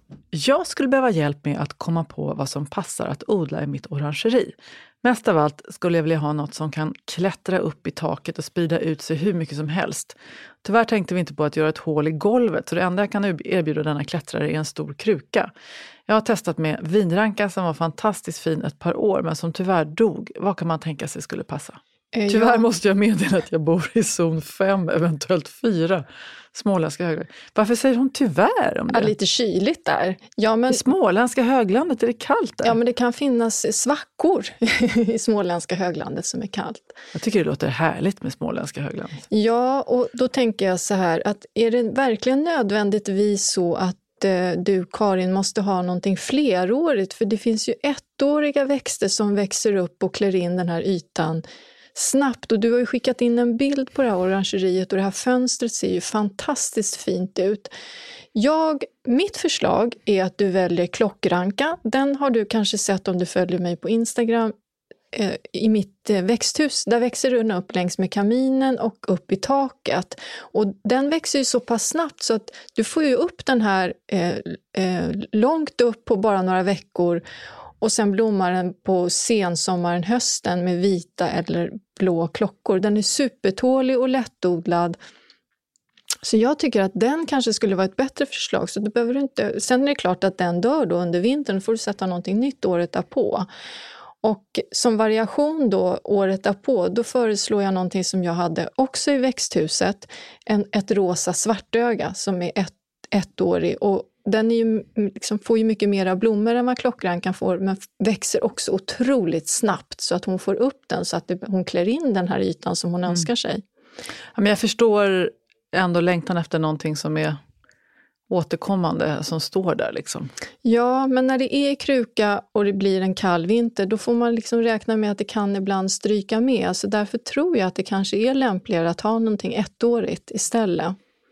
S6: Jag skulle behöva hjälp med att komma på vad som passar att odla i mitt orangeri. Mest av allt skulle jag vilja ha något som kan klättra upp i taket och sprida ut sig hur mycket som helst. Tyvärr tänkte vi inte på att göra ett hål i golvet, så det enda jag kan erbjuda denna klättrare är en stor kruka. Jag har testat med vinranka som var fantastiskt fin ett par år, men som tyvärr dog. Vad kan man tänka sig skulle passa? Eh, tyvärr ja. måste jag meddela att jag bor i zon fem, eventuellt fyra. Småländska höglandet. Varför säger hon tyvärr om det?
S5: Ja, lite kyligt där. Ja, men...
S6: I Småländska höglandet är det kallt där.
S5: Ja, men det kan finnas svackor i Småländska höglandet som är kallt.
S6: Jag tycker det låter härligt med Småländska höglandet.
S5: Ja, och då tänker jag så här, att är det verkligen nödvändigtvis så att eh, du, Karin, måste ha någonting flerårigt? För det finns ju ettåriga växter som växer upp och klär in den här ytan snabbt, och du har ju skickat in en bild på det här orangeriet och det här fönstret ser ju fantastiskt fint ut. Jag, mitt förslag är att du väljer klockranka. Den har du kanske sett om du följer mig på Instagram eh, i mitt eh, växthus. Där växer den upp längs med kaminen och upp i taket. Och den växer ju så pass snabbt så att du får ju upp den här eh, eh, långt upp på bara några veckor. Och sen blommar den på sensommaren, hösten med vita eller blå klockor. Den är supertålig och lättodlad. Så jag tycker att den kanske skulle vara ett bättre förslag. Så du behöver inte... Sen är det klart att den dör då under vintern. Då får du sätta någonting nytt året därpå. Och som variation då året därpå, då föreslår jag någonting som jag hade också i växthuset. En, ett rosa svartöga som är ett, ettårig och den är ju, liksom, får ju mycket mera blommor än vad klockrankan får, men växer också otroligt snabbt så att hon får upp den så att det, hon klär in den här ytan som hon mm. önskar sig.
S6: Ja, men jag förstår ändå längtan efter någonting som är återkommande som står där liksom.
S5: Ja, men när det är kruka och det blir en kall vinter, då får man liksom räkna med att det kan ibland stryka med. Så därför tror jag att det kanske är lämpligare att ha någonting ettårigt istället.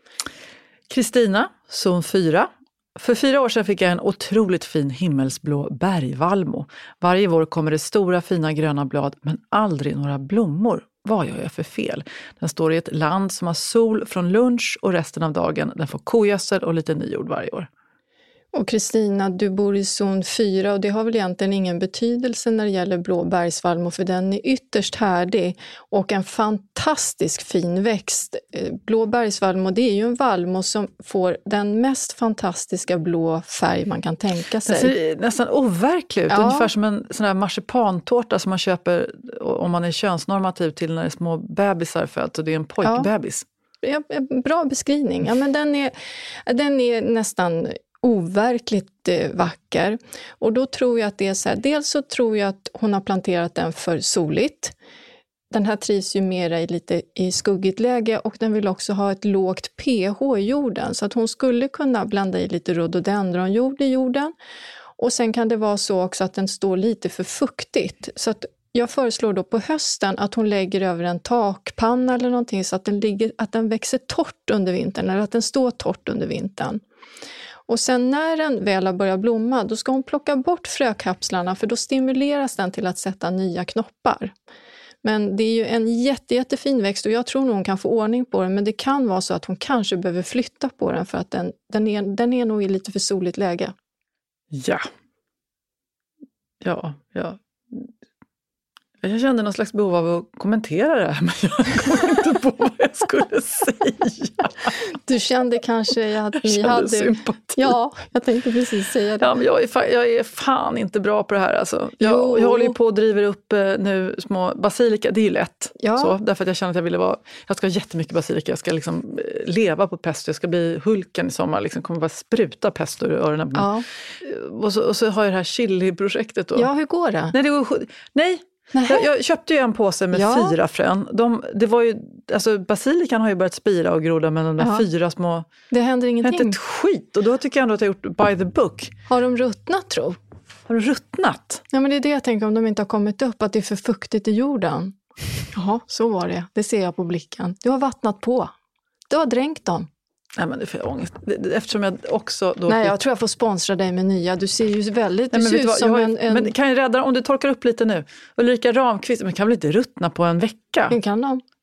S6: Kristina, zon fyra. För fyra år sedan fick jag en otroligt fin himmelsblå bergvalmo. Varje vår kommer det stora fina gröna blad men aldrig några blommor. Vad gör jag för fel? Den står i ett land som har sol från lunch och resten av dagen. Den får kogödsel och lite nyjord varje år.
S5: Och Kristina, du bor i zon fyra och det har väl egentligen ingen betydelse när det gäller blå bergsvalmo, för den är ytterst härdig och en fantastisk fin växt. Blå bergsvalmo, det är ju en valmo som får den mest fantastiska blå färg man kan tänka sig.
S6: Den ser nästan overklig ut, ja. Ungefär som en sån här marsipantårta som man köper om man är könsnormativ till när det är små bebisar föds och det är en pojkbebis.
S5: Ja, bra beskrivning. Ja, men den är, den är nästan overkligt eh, vacker. Och då tror jag att det är så här, dels så tror jag att hon har planterat den för soligt. Den här trivs ju mera i lite i skuggigt läge och den vill också ha ett lågt pH i jorden. Så att hon skulle kunna blanda i lite rhododendronjord i jorden. Och sen kan det vara så också att den står lite för fuktigt. Så att jag föreslår då på hösten att hon lägger över en takpanna eller någonting så att den, ligger, att den växer torrt under vintern eller att den står torrt under vintern. Och sen när den väl har börjat blomma, då ska hon plocka bort frökapslarna för då stimuleras den till att sätta nya knoppar. Men det är ju en jätte, jättefin växt och jag tror nog hon kan få ordning på den, men det kan vara så att hon kanske behöver flytta på den för att den, den, är, den är nog i lite för soligt läge.
S6: Ja. Ja, ja. Jag kände någon slags behov av att kommentera det här, men jag kom inte på vad jag skulle säga.
S5: Du kände kanske att ni
S6: jag
S5: hade...
S6: sympati.
S5: Ja, jag tänkte precis säga det.
S6: Ja, men jag, är fan, jag är fan inte bra på det här. Alltså. Jag, jag håller ju på och driver upp eh, nu små basilika. Det är ju lätt. Ja. Så, därför att jag känner att jag ville vara... Jag ska ha jättemycket basilika. Jag ska liksom eh, leva på pesto. Jag ska bli Hulken i sommar. Liksom kommer bara spruta pesto ur öronen.
S5: Ja.
S6: Och, så, och så har jag det här chili-projektet då.
S5: Ja, hur går det?
S6: Nej, det går... Nej! Jag, jag köpte ju en påse med ja. fyra frön. De, det var ju, alltså basilikan har ju börjat spira och groda med de där ja. fyra små...
S5: Det händer ingenting.
S6: Det händer ett skit. Och då tycker jag ändå att jag har gjort by the book.
S5: Har de ruttnat, tro?
S6: Har de ruttnat?
S5: Ja, men det är det jag tänker om de inte har kommit upp. Att det är för fuktigt i jorden. Jaha, så var det. Det ser jag på blicken. Du har vattnat på. Du har dränkt dem.
S6: Nej, men det är för ångest. Eftersom jag också... Då
S5: Nej, jag tror jag får sponsra dig med nya. Du ser ju väldigt... Nej, men du ser ut som
S6: jag,
S5: en, en...
S6: Men kan jag rädda om du torkar upp lite nu? Ulrika Ramqvist, men kan väl inte ruttna på en vecka?
S5: Det kan de.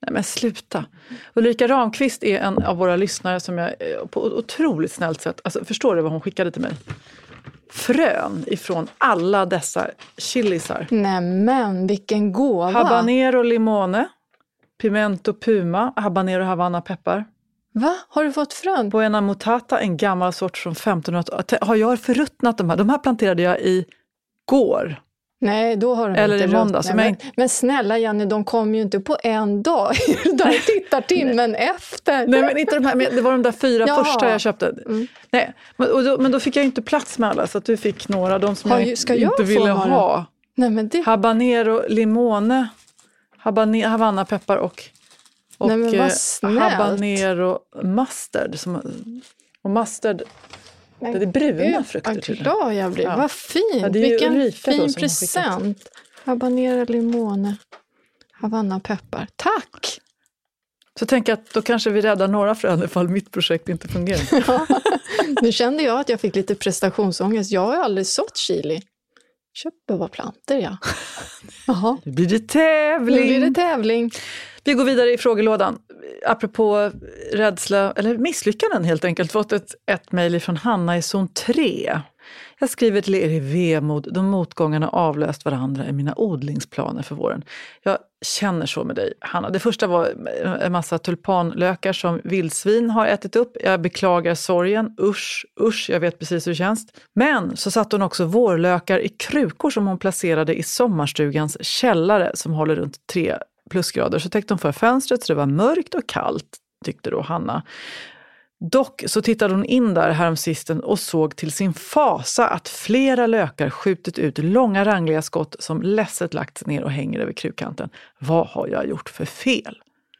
S6: Nej men sluta. Ulrika Ramqvist är en av våra lyssnare som jag på ett otroligt snällt sätt, alltså förstår du vad hon skickade till mig? Frön ifrån alla dessa chilisar.
S5: Nämen, vilken gåva.
S6: Habanero limone, pimento puma, habanero havanna peppar.
S5: Va? Har du fått frön?
S6: Buena mutata, en gammal sort från femtonhundratalet. Har jag förruttnat de här? De här planterade jag i går.
S5: Nej, då har de
S6: Eller
S5: inte
S6: i måndags.
S5: ruttnat. Men, men snälla Jenny, de kom ju inte på en dag. Där tittar timmen efter.
S6: Nej, men inte de här. Men det var de där fyra
S5: Jaha.
S6: första jag köpte. Mm. Nej, men, och då, men då fick jag inte plats med alla, så att du fick några. De som
S5: har
S6: jag
S5: ju, ska
S6: inte
S5: jag
S6: ville
S5: några?
S6: ha.
S5: Nej, men det...
S6: Habanero limone, habane, havanna peppar och, och
S5: Nej, men vad
S6: eh,
S5: snällt.
S6: habanero mustard. Som, och mustard,
S5: Men
S6: det är bruna
S5: Gud,
S6: frukter
S5: vad
S6: till det.
S5: glad jag blir.
S6: Ja.
S5: Vad fint.
S6: Ja, det är ju
S5: vilken
S6: Ulrika då
S5: fin
S6: som har
S5: present. Habanero limone, havanna peppar. Tack!
S6: Så tänk att då kanske vi räddar några frön ifall mitt projekt inte fungerar.
S5: Ja. Nu kände jag att jag fick lite prestationsångest. Jag har ju aldrig sått chili. Köper vad planter, ja. Jaha.
S6: Nu blir det tävling.
S5: Nu blir det tävling.
S6: Vi går vidare i frågelådan. Apropå rädsla, eller misslyckanden helt enkelt. Fått ett, ett mejl från Hanna i zon tre. Jag skriver till er i vemod. De motgångarna avlöst varandra i mina odlingsplaner för våren. Jag känner så med dig, Hanna. Det första var en massa tulpanlökar som vildsvin har ätit upp. Jag beklagar sorgen. Usch, usch, jag vet precis hur det känns. Men så satt hon också vårlökar i krukor som hon placerade i sommarstugans källare som håller runt tre plusgrader. Så täckte hon för fönstret så det var mörkt och kallt, tyckte då Hanna. Dock så tittade hon in där häromsisten och såg till sin fasa att flera lökar skjutit ut långa rangliga skott som ledset lagts ner och hänger över krukkanten. Vad har jag gjort för fel?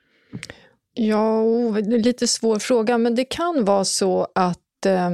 S5: Ja, det är lite svår fråga, men det kan vara så att eh,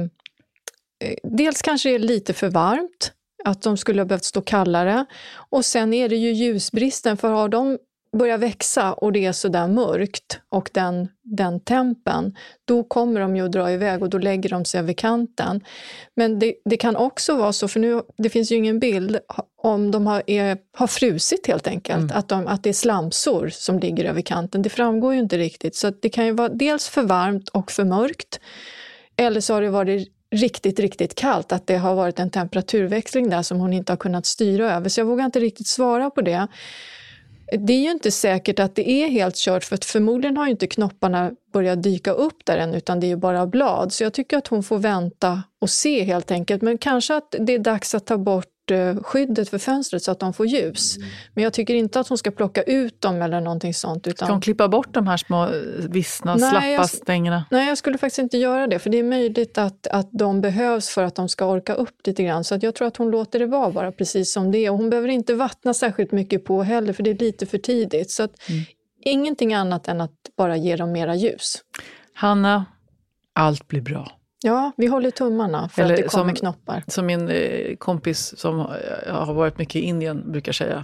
S5: dels kanske det är lite för varmt, att de skulle ha behövt stå kallare, och sen är det ju ljusbristen, för har de börjar växa och det är så där mörkt och den, den tempen, då kommer de ju att dra iväg och då lägger de sig över kanten. Men det, det kan också vara så, för nu det finns ju ingen bild om de har, är, har frusit helt enkelt, mm. att, de, att det är slamsor som ligger över kanten. Det framgår ju inte riktigt, så att det kan ju vara dels för varmt och för mörkt, eller så har det varit riktigt, riktigt kallt, att det har varit en temperaturväxling där som hon inte har kunnat styra över. Så jag vågar inte riktigt svara på det. Det är ju inte säkert att det är helt kört, för att förmodligen har ju inte knopparna börjat dyka upp där än, utan det är ju bara blad. Så jag tycker att hon får vänta och se helt enkelt. Men kanske att det är dags att ta bort skyddet för fönstret så att de får ljus. Mm. Men jag tycker inte att hon ska plocka ut dem eller någonting sånt. Utan...
S6: Ska hon klippa bort de här små vissna, nej, slappa
S5: jag...
S6: stängerna?
S5: Nej, jag skulle faktiskt inte göra det. För det är möjligt att, att de behövs för att de ska orka upp lite grann. Så att jag tror att hon låter det vara bara precis som det är. Och hon behöver inte vattna särskilt mycket på heller, för det är lite för tidigt. Så att mm. ingenting annat än att bara ge dem mera ljus.
S6: Hanna, allt blir bra.
S5: Ja, vi håller tummarna för
S6: Eller
S5: att det kommer
S6: som,
S5: knoppar.
S6: Som min eh, kompis som har varit mycket i Indien brukar säga.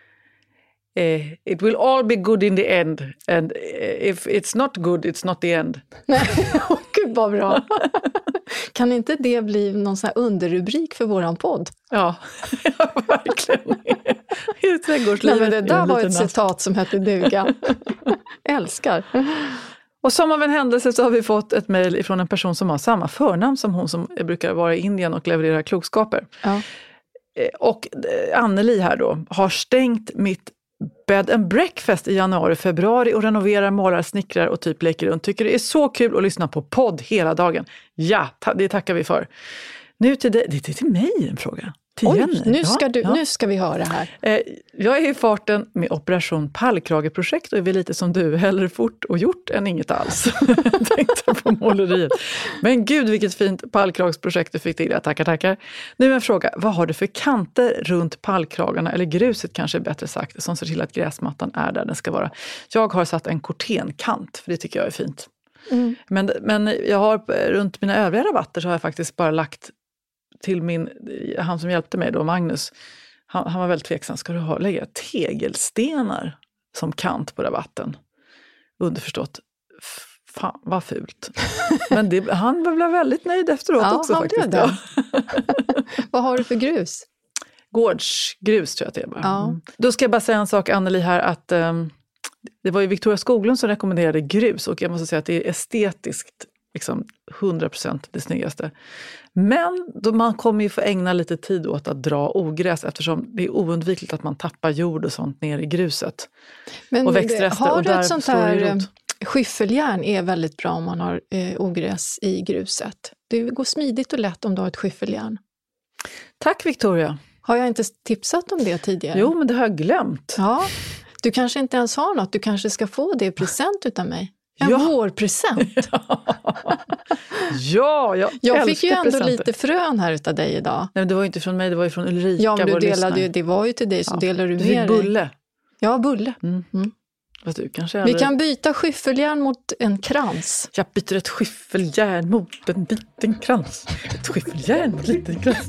S6: Eh, it will all be good in the end. And if it's not good, it's not the end.
S5: Nej, oh, gud vad bra. Kan inte det bli någon sån här underrubrik för våran podd?
S6: Ja, ja verkligen. I trädgårdslivet.
S5: Nej, men det där var ett
S6: natt.
S5: citat som hette duga. Älskar.
S6: Och som av en händelse så har vi fått ett mejl från en person som har samma förnamn som hon som brukar vara i Indien och leverera klokskaper.
S5: Ja.
S6: Och Anneli här då har stängt mitt bed and breakfast i januari, februari och renoverar, målar, snickrar och typ leker runt. Tycker det är så kul att lyssna på podd hela dagen. Ja, det tackar vi för. Nu till det, det är till mig en fråga. Till
S5: Oj,
S6: Jenny.
S5: nu ska,
S6: ja,
S5: du,
S6: ja.
S5: nu ska vi höra här.
S6: Eh, jag är i farten med Operation Pallkrageprojekt och är väl lite som du, hellre fort och gjort än inget alls. Jag tänkte på måleriet. Men gud vilket fint pallkragsprojekt du fick till. Jag tackar, tackar. Nu en fråga, vad har du för kanter runt pallkragarna, eller gruset kanske är bättre sagt, som ser till att gräsmattan är där den ska vara? Jag har satt en kortenkant, för det tycker jag är fint. Mm. Men, men jag har runt mina övriga rabatter så har jag faktiskt bara lagt till min, han som hjälpte mig då, Magnus, han, han var väldigt tveksam. Ska du ha, lägga tegelstenar som kant på rabatten? Underförstått, fan vad fult. Men det, han blev väldigt nöjd efteråt ja, också faktiskt. Det.
S5: Vad har du för grus?
S6: Gårdsgrus tror jag att det är bara.
S5: Ja.
S6: Mm. Då ska jag bara säga en sak, Anneli här, att um, Det var ju Victoria Skoglund som rekommenderade grus och jag måste säga att det är estetiskt liksom hundra procent det snyggaste. Men då man kommer ju få ägna lite tid åt att dra ogräs eftersom det är oundvikligt att man tappar jord och sånt ner i gruset.
S5: Men
S6: och växtrester.
S5: Har
S6: och
S5: du
S6: där
S5: ett sånt
S6: står det
S5: här
S6: rot.
S5: Skyffeljärn är väldigt bra om man har eh, ogräs i gruset. Det går smidigt och lätt om du har ett skyffeljärn.
S6: Tack Victoria.
S5: Har jag inte tipsat om det tidigare?
S6: Jo, men det har jag glömt.
S5: Ja, du kanske inte ens har något. Du kanske ska få det i present utav mig. En
S6: Ja.
S5: vårpresent.
S6: Ja, jag
S5: Jag fick ju ändå
S6: presenter.
S5: lite frön här utav dig idag.
S6: Nej, men det var ju inte från mig, det var ju från Ulrika.
S5: Ja, men du
S6: vår
S5: delade
S6: lyssnare.
S5: ju, det var ju till dig så
S6: Ja.
S5: delar du
S6: Du
S5: med
S6: fick
S5: dig.
S6: bulle.
S5: Ja, bulle.
S6: Mm.
S5: Mm.
S6: Fast du kanske
S5: Vi
S6: aldrig...
S5: kan byta skyffeljärn mot en krans.
S6: Jag byter ett skyffeljärn mot en liten krans. Ett skyffeljärn mot en liten krans.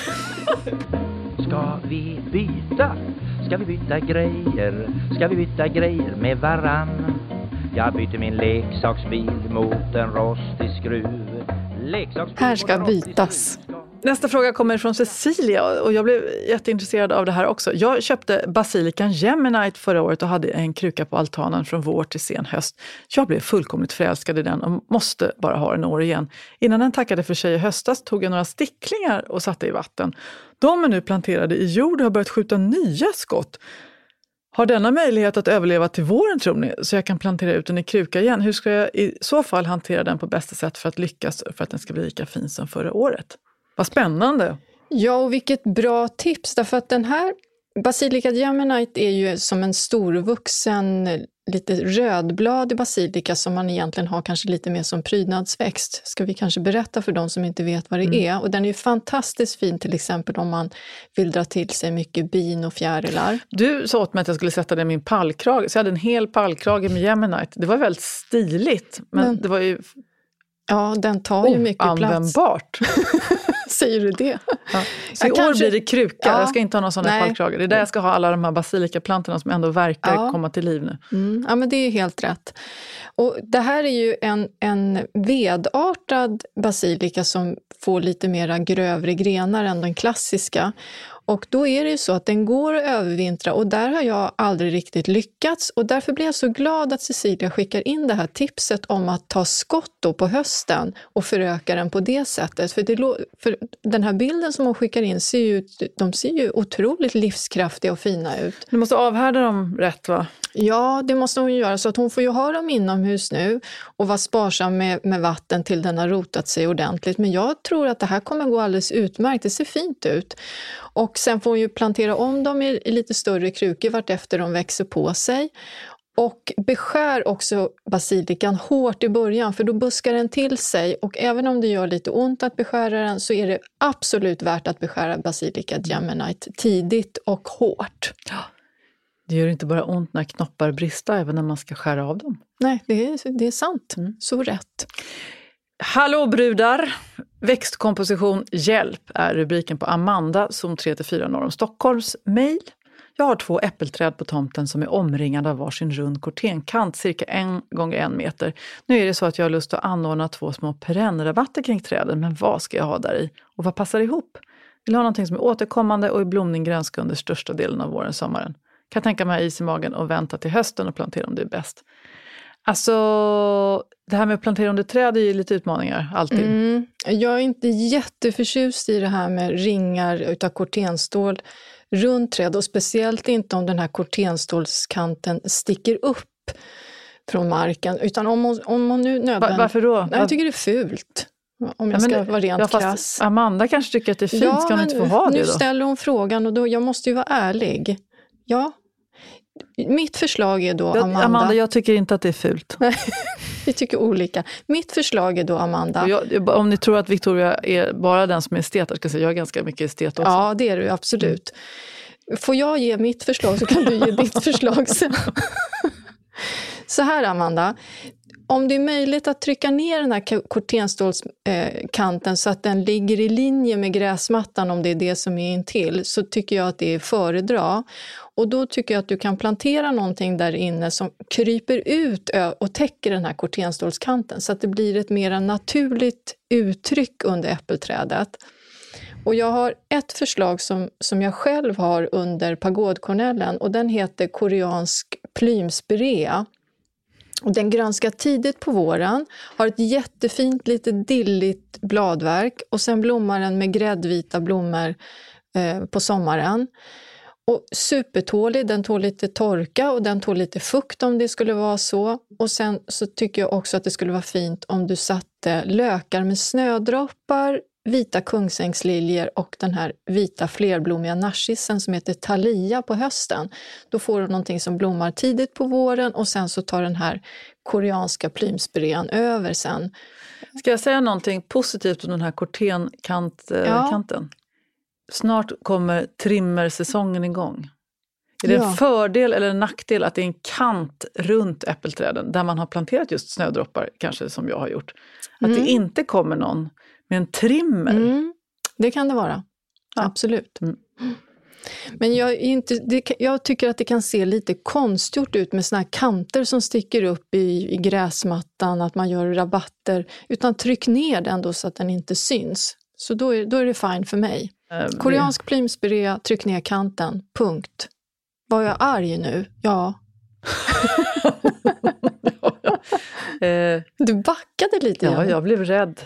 S8: Ska vi byta? Ska vi byta grejer? Ska vi byta grejer med varann? Jag byter min leksaksbil mot en rostig skruv. Leksaksbil
S5: Här ska
S8: mot en rostig
S5: bytas.
S8: skruv.
S6: Nästa fråga kommer från Cecilia och jag blev jätteintresserad av det här också. Jag köpte basilikan Geminite förra året och hade en kruka på altanen från vår till sen höst. Jag blev fullkomligt förälskad i den och måste bara ha den år igen. Innan den tackade för sig i höstas tog jag några sticklingar och satte i vatten. De är nu planterade i jord och har börjat skjuta nya skott. Har denna möjlighet att överleva till våren tror ni? Så jag kan plantera ut den i kruka igen. Hur ska jag i så fall hantera den på bästa sätt för att lyckas för att den ska bli lika fin som förra året? Vad spännande!
S5: Ja, och vilket bra tips. Därför att den här Basilica Geminite är ju som en storvuxen, lite rödbladig basilika som man egentligen har kanske lite mer som prydnadsväxt. Ska vi kanske berätta för de som inte vet vad det
S6: Mm.
S5: är. Och den är ju fantastiskt fin till exempel om man vill dra till sig mycket bin och fjärilar.
S6: Du sa åt mig att jag skulle sätta den i min pallkrage. Så jag hade en hel pallkrage med Geminite. Det var väldigt stiligt. Men,
S5: Men-
S6: det var ju
S5: Ja, den tar ju mycket plats.
S6: oanvändbart.
S5: Säger du det?
S6: Ja. Så i
S5: Ja,
S6: år
S5: kanske-
S6: blir det kruka.
S5: Ja.
S6: Jag ska inte ha någon sån här
S5: Nej.
S6: pallkrage. Det är där jag ska ha alla de här basilikaplantorna som ändå verkar
S5: Ja.
S6: komma till liv nu.
S5: Mm, ja, men det är helt rätt. Och det här är ju en, en vedartad basilika som får lite mera grövre grenar än den klassiska. Och då är det ju så att den går att övervintra och där har jag aldrig riktigt lyckats. Och därför blir jag så glad att Cecilia skickar in det här tipset om att ta skott då på hösten och föröka den på det sättet. För, det, lå- för den här bilden som hon skickar in ser ju, de ser ju otroligt livskraftiga och fina ut.
S6: Du måste avhärda dem rätt va?
S5: Ja, det måste hon ju göra. Så att hon får ju ha dem inomhus nu och vara sparsam med, med vatten till den har rotat sig ordentligt. Men jag tror att det här kommer gå alldeles utmärkt. Det ser fint ut. Och sen får hon ju plantera om dem i, i lite större krukor vart efter de växer på sig. Och beskär också basilikan hårt i början för då buskar den till sig. Och även om det gör lite ont att beskära den så är det absolut värt att beskära Basilica Geminite tidigt och hårt.
S6: Det gör inte bara ont när knoppar brister även när man ska skära av dem.
S5: Nej, det är, det är sant. Så rätt.
S6: Hallå brudar! Växtkomposition hjälp är rubriken på Amanda som tre till fyra norr om Stockholms mejl. Jag har två äppelträd på tomten som är omringade av varsin rund kortenkant cirka en gånger en meter. Nu är det så att jag har lust att anordna två små perennrabatter kring träden, men vad ska jag ha där i? Och vad passar ihop? Vill ha någonting som är återkommande och i blomning grönska under största delen av våren och sommaren. Kan tänka mig is i magen och vänta till hösten och plantera om det är bäst. Alltså, det här med att plantera under träd är ju lite utmaningar, alltid.
S5: Mm. Jag är inte jätteförtjust i det här med ringar utav kortenstål runt träd och speciellt inte om den här kortenstålskanten sticker upp från marken. Utan om hon, om hon nu nödvändigt...
S6: Va- varför då?
S5: Nej, jag tycker det är fult. Om jag
S6: Ja, men
S5: ska
S6: det-
S5: vara rent
S6: ja, fast
S5: krass.
S6: Amanda kanske tycker att det är fint, ska hon inte få ha det
S5: nu
S6: då?
S5: ställer hon frågan och då, jag måste ju vara ärlig. Ja, mitt förslag är då,
S6: Jag,
S5: Amanda...
S6: Amanda, jag tycker inte att det är fult.
S5: Vi tycker olika. Mitt förslag är då, Amanda...
S6: Och jag, om ni tror att Victoria är bara den som är estet, ska jag säga, jag är ganska mycket estet också.
S5: Ja, det är du absolut. Får jag ge mitt förslag så kan du ge ditt förslag sen. Så här, Amanda. Om det är möjligt att trycka ner den här kortenstålskanten så att den ligger i linje med gräsmattan, om det är det som är intill, så tycker jag att det är föredra. Och då tycker jag att du kan plantera någonting där inne som kryper ut och täcker den här kortenstålskanten så att det blir ett mer naturligt uttryck under äppelträdet. Och jag har ett förslag som, som jag själv har under pagodkornellen och den heter koreansk plymspirea. Och den grönskar tidigt på våren, har ett jättefint lite dilligt bladverk och sen blommar den med gräddvita blommor eh, på sommaren. Och supertålig, den tål lite torka och den tål lite fukt om det skulle vara så. Och sen så tycker jag också att det skulle vara fint om du satte lökar med snödroppar, vita kungsängsliljor och den här vita flerblommiga narcissen som heter Thalia på hösten. Då får du någonting som blommar tidigt på våren och sen så tar den här koreanska plymspirean över sen.
S6: Ska jag säga någonting positivt om den här kortenkanten? Ja. Snart kommer trimmersäsongen igång. Är det en ja. fördel eller en nackdel att det är en kant runt äppelträden där man har planterat just snödroppar, kanske som jag har gjort? Att mm. det inte kommer någon med en trimmer?
S5: Mm. Det kan det vara, ja. Absolut. Mm. Men jag, är inte, det, jag tycker att det kan se lite konstgjort ut med såna här kanter som sticker upp i, i gräsmattan, att man gör rabatter. Utan tryck ner den då så att den inte syns. Så då är, då är det fine för mig. Äh, Koreansk plymspirea, tryck ner kanten, punkt. Var jag arg nu? Ja.
S6: eh,
S5: du backade lite.
S6: Ja, jag blev rädd.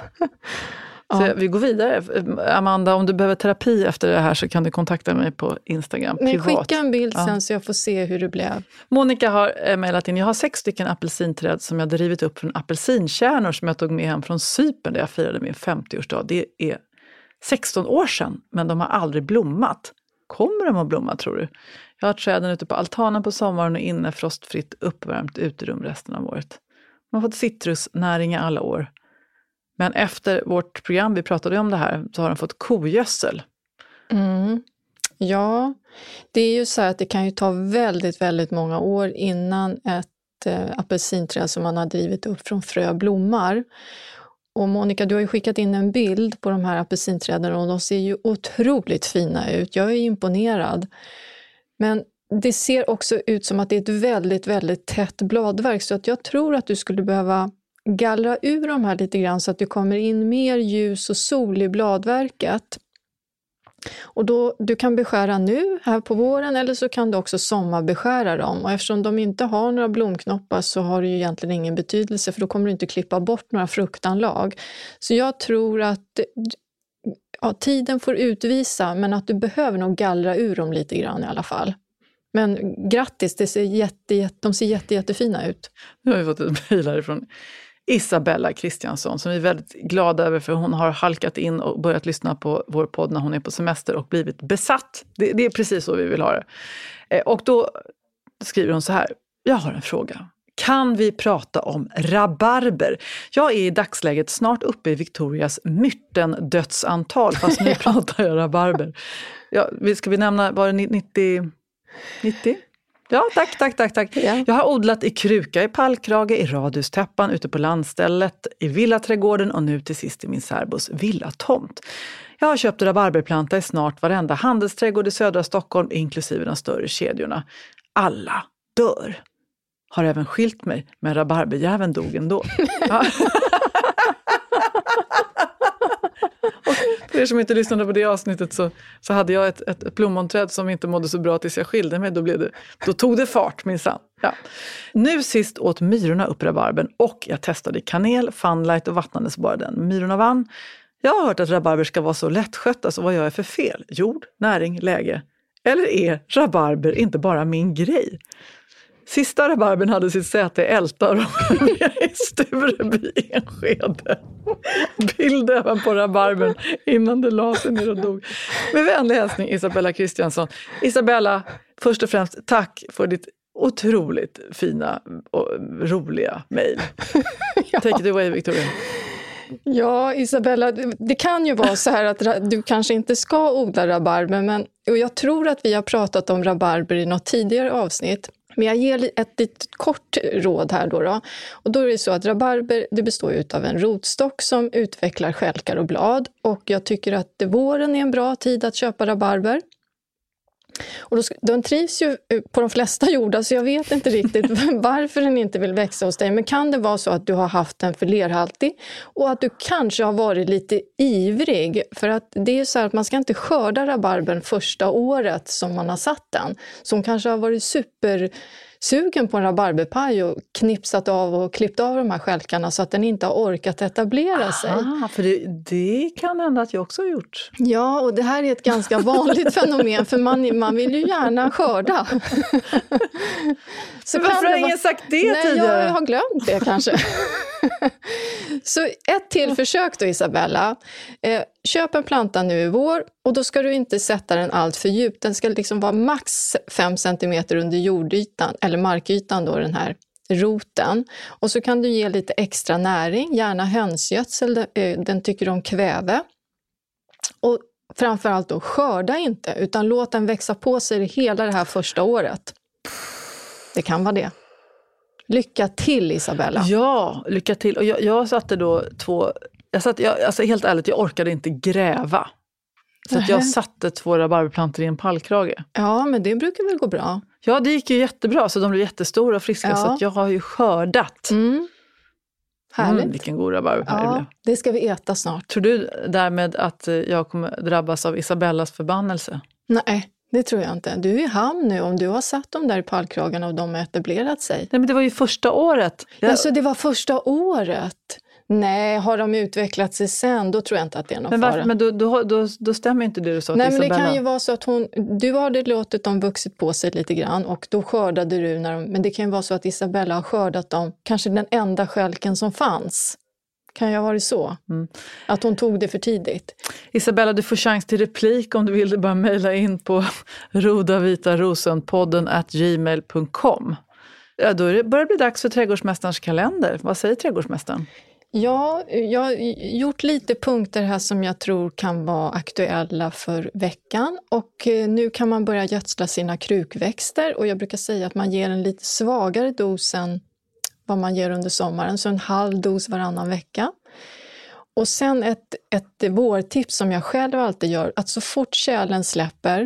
S6: Så ja. Vi går vidare. Amanda, om du behöver terapi efter det här så kan du kontakta mig på Instagram
S5: Men
S6: privat.
S5: Skicka en bild
S6: ja.
S5: sen så jag får se hur det blev.
S6: Monica har mejlat in. Jag har sex stycken apelsinträd som jag drivit upp från apelsinkärnor som jag tog med hem från Cypern där jag firade min femtioårsdag. Det är sexton år sedan, men de har aldrig blommat. Kommer de att blomma, tror du? Jag har träden ute på altanen på sommaren och inne frostfritt uppvärmt uterum resten av året. Man har fått citrusnäring i alla år. Men efter vårt program, vi pratade om det här, så har de fått kogödsel.
S5: Mm. Ja, det är ju så här att det kan ju ta väldigt, väldigt många år innan ett äh, apelsinträd som man har drivit upp från frö blommar. Och Monica, du har ju skickat in en bild på de här apelsinträden och de ser ju otroligt fina ut. Jag är imponerad. Men det ser också ut som att det är ett väldigt, väldigt tätt bladverk. Så att jag tror att du skulle behöva gallra ur de här lite grann så att det kommer in mer ljus och sol i bladverket. Och då, du kan beskära nu här på våren eller så kan du också sommarbeskära dem. Och eftersom de inte har några blomknoppar så har det ju egentligen ingen betydelse för då kommer du inte klippa bort några fruktanlag. Så jag tror att ja, tiden får utvisa men att du behöver nog gallra ur dem lite grann i alla fall. Men grattis, det ser jätte, jätte, de ser jätte, jättefina ut.
S6: Nu har vi fått ett mejl härifrån Isabella Kristiansson som vi är väldigt glada över för hon har halkat in och börjat lyssna på vår podd när hon är på semester och blivit besatt. Det, det är precis så vi vill ha det. Eh, och då skriver hon så här: jag har en fråga. Kan vi prata om rabarber? Jag är i dagsläget snart uppe i Victorias myrten-dödsantal fast nu pratar jag rabarber. Ja, ska vi nämna, var det nittio? nittio? Ja, tack, tack, tack, tack. Ja. Jag har odlat i kruka, i pallkrage, i radhustäppan, ute på landstället, i villaträdgården och nu till sist i min särbos villatomt. Jag har köpt rabarberplanta i snart varenda handelsträdgård i södra Stockholm, inklusive de större kedjorna. Alla dör. Har även skilt mig, men rabarberjäveln dog ändå. Ja. Och för er som inte lyssnade på det avsnittet så, så hade jag ett, ett, ett plommonträd som inte mådde så bra tills jag skilde mig. Då, blev det, då tog det fart minsann. Ja. Nu sist åt myrorna upp rabarben och jag testade kanel, funlight och vattnades bara den. Myrorna vann. Jag har hört att rabarber ska vara så lättskötta, så vad gör jag för fel? Jord, näring, läge. Eller är rabarber inte bara min grej? Sista rabarben hade sitt säte i Älta och i Stureby i Enskede. Bild även på rabarben innan det la sig ner och dog. Med vänlig hälsning Isabella Kristiansson. Isabella, först och främst tack för ditt otroligt fina och roliga mejl. Ja. Take it away, Victoria.
S5: Ja, Isabella, det kan ju vara så här att du kanske inte ska odla rabarber, men och jag tror att vi har pratat om rabarber i något tidigare avsnitt. Men jag ger ett litet kort råd här då, då. Och då är det så att rabarber, det består ju av en rotstock som utvecklar stjälkar och blad. Och jag tycker att våren är en bra tid att köpa rabarber. Och då, den trivs ju på de flesta jordar, så jag vet inte riktigt varför den inte vill växa hos dig. Men kan det vara så att du har haft den för lerhaltig och att du kanske har varit lite ivrig? För att det är så här att man ska inte skörda rabarbern första året som man har satt den. Som kanske har varit super, sugen på en rabarberpaj och knipsat av och klippt av de här stjälkarna så att den inte har orkat etablera
S6: Aha,
S5: sig.
S6: för det, det kan hända att jag också har gjort.
S5: Ja, och det här är ett ganska vanligt fenomen för man, man vill ju gärna skörda. Så
S6: Men varför har ingen
S5: vara...
S6: sagt det
S5: Nej,
S6: tidigare?
S5: jag har glömt det kanske. Så ett till försök då, Isabella. Eh, köp en planta nu i vår och då ska du inte sätta den allt för djupt. Den ska liksom vara max fem centimeter under jordytan eller markytan då, den här roten. Och så kan du ge lite extra näring, gärna hönsgödsel, den tycker om kväve. Och framförallt då skörda inte, utan låt den växa på sig hela det här första året. Det kan vara det. Lycka till, Isabella.
S6: Ja, lycka till. Och jag, jag satte då två... Jag satt, jag, alltså helt ärligt, jag orkade inte gräva. Så att jag satte två rabarberplantor i en pallkrage.
S5: Ja, men det brukar väl gå bra.
S6: Ja, det gick ju jättebra. Så de blev jättestora och friska.
S5: Ja.
S6: Så att jag har ju skördat.
S5: Mm. Härligt.
S6: Mm, vilken god rabarberpaj det
S5: Ja,
S6: blev.
S5: det ska vi äta snart.
S6: Tror du därmed att jag kommer drabbas av Isabellas förbannelse?
S5: Nej, det tror jag inte. Du är i hamn nu om du har satt dem där i pallkragarna och de har etablerat sig.
S6: Nej, men det var ju första året. Jag...
S5: Ja, så det var första året? Nej, har de utvecklat sig sen, då tror jag inte att det är någon
S6: men varför,
S5: fara.
S6: Men då, då, då, då stämmer inte det du sa till
S5: Nej, men
S6: Isabella.
S5: det kan ju vara så att hon, du hade låtit dem vuxit på sig lite grann och då skördade du när de, men det kan ju vara så att Isabella har skördat dem, kanske den enda stjälken som fanns. Kan jag ha varit så? Mm. Att hon tog det för tidigt.
S6: Isabella, du får chans till replik om du vill. Bara mejla in på rodavitarosenpodden at gmail punkt com. Ja, då börjar det bli dags för trädgårdsmästarens kalender. Vad säger trädgårdsmästaren?
S5: Ja, jag har gjort lite punkter här som jag tror kan vara aktuella för veckan. Och nu kan man börja gödsla sina krukväxter. Och jag brukar säga att man ger en lite svagare dos än vad man ger under sommaren. Så en halv dos varannan vecka. Och sen ett, ett vårtips som jag själv alltid gör. Att så fort tjälen släpper,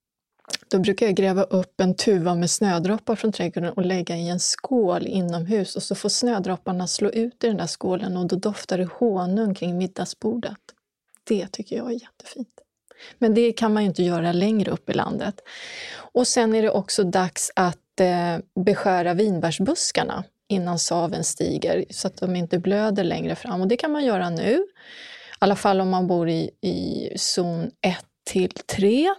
S5: då brukar jag gräva upp en tuva med snödroppar från trädgården och lägga i en skål inomhus. Och så får snödropparna slå ut i den där skålen och då doftar det honung kring middagsbordet. Det tycker jag är jättefint. Men det kan man ju inte göra längre upp i landet. Och sen är det också dags att eh, beskära vinbärsbuskarna innan saven stiger så att de inte blöder längre fram. Och det kan man göra nu. I alla fall om man bor i, i zon ett till tre.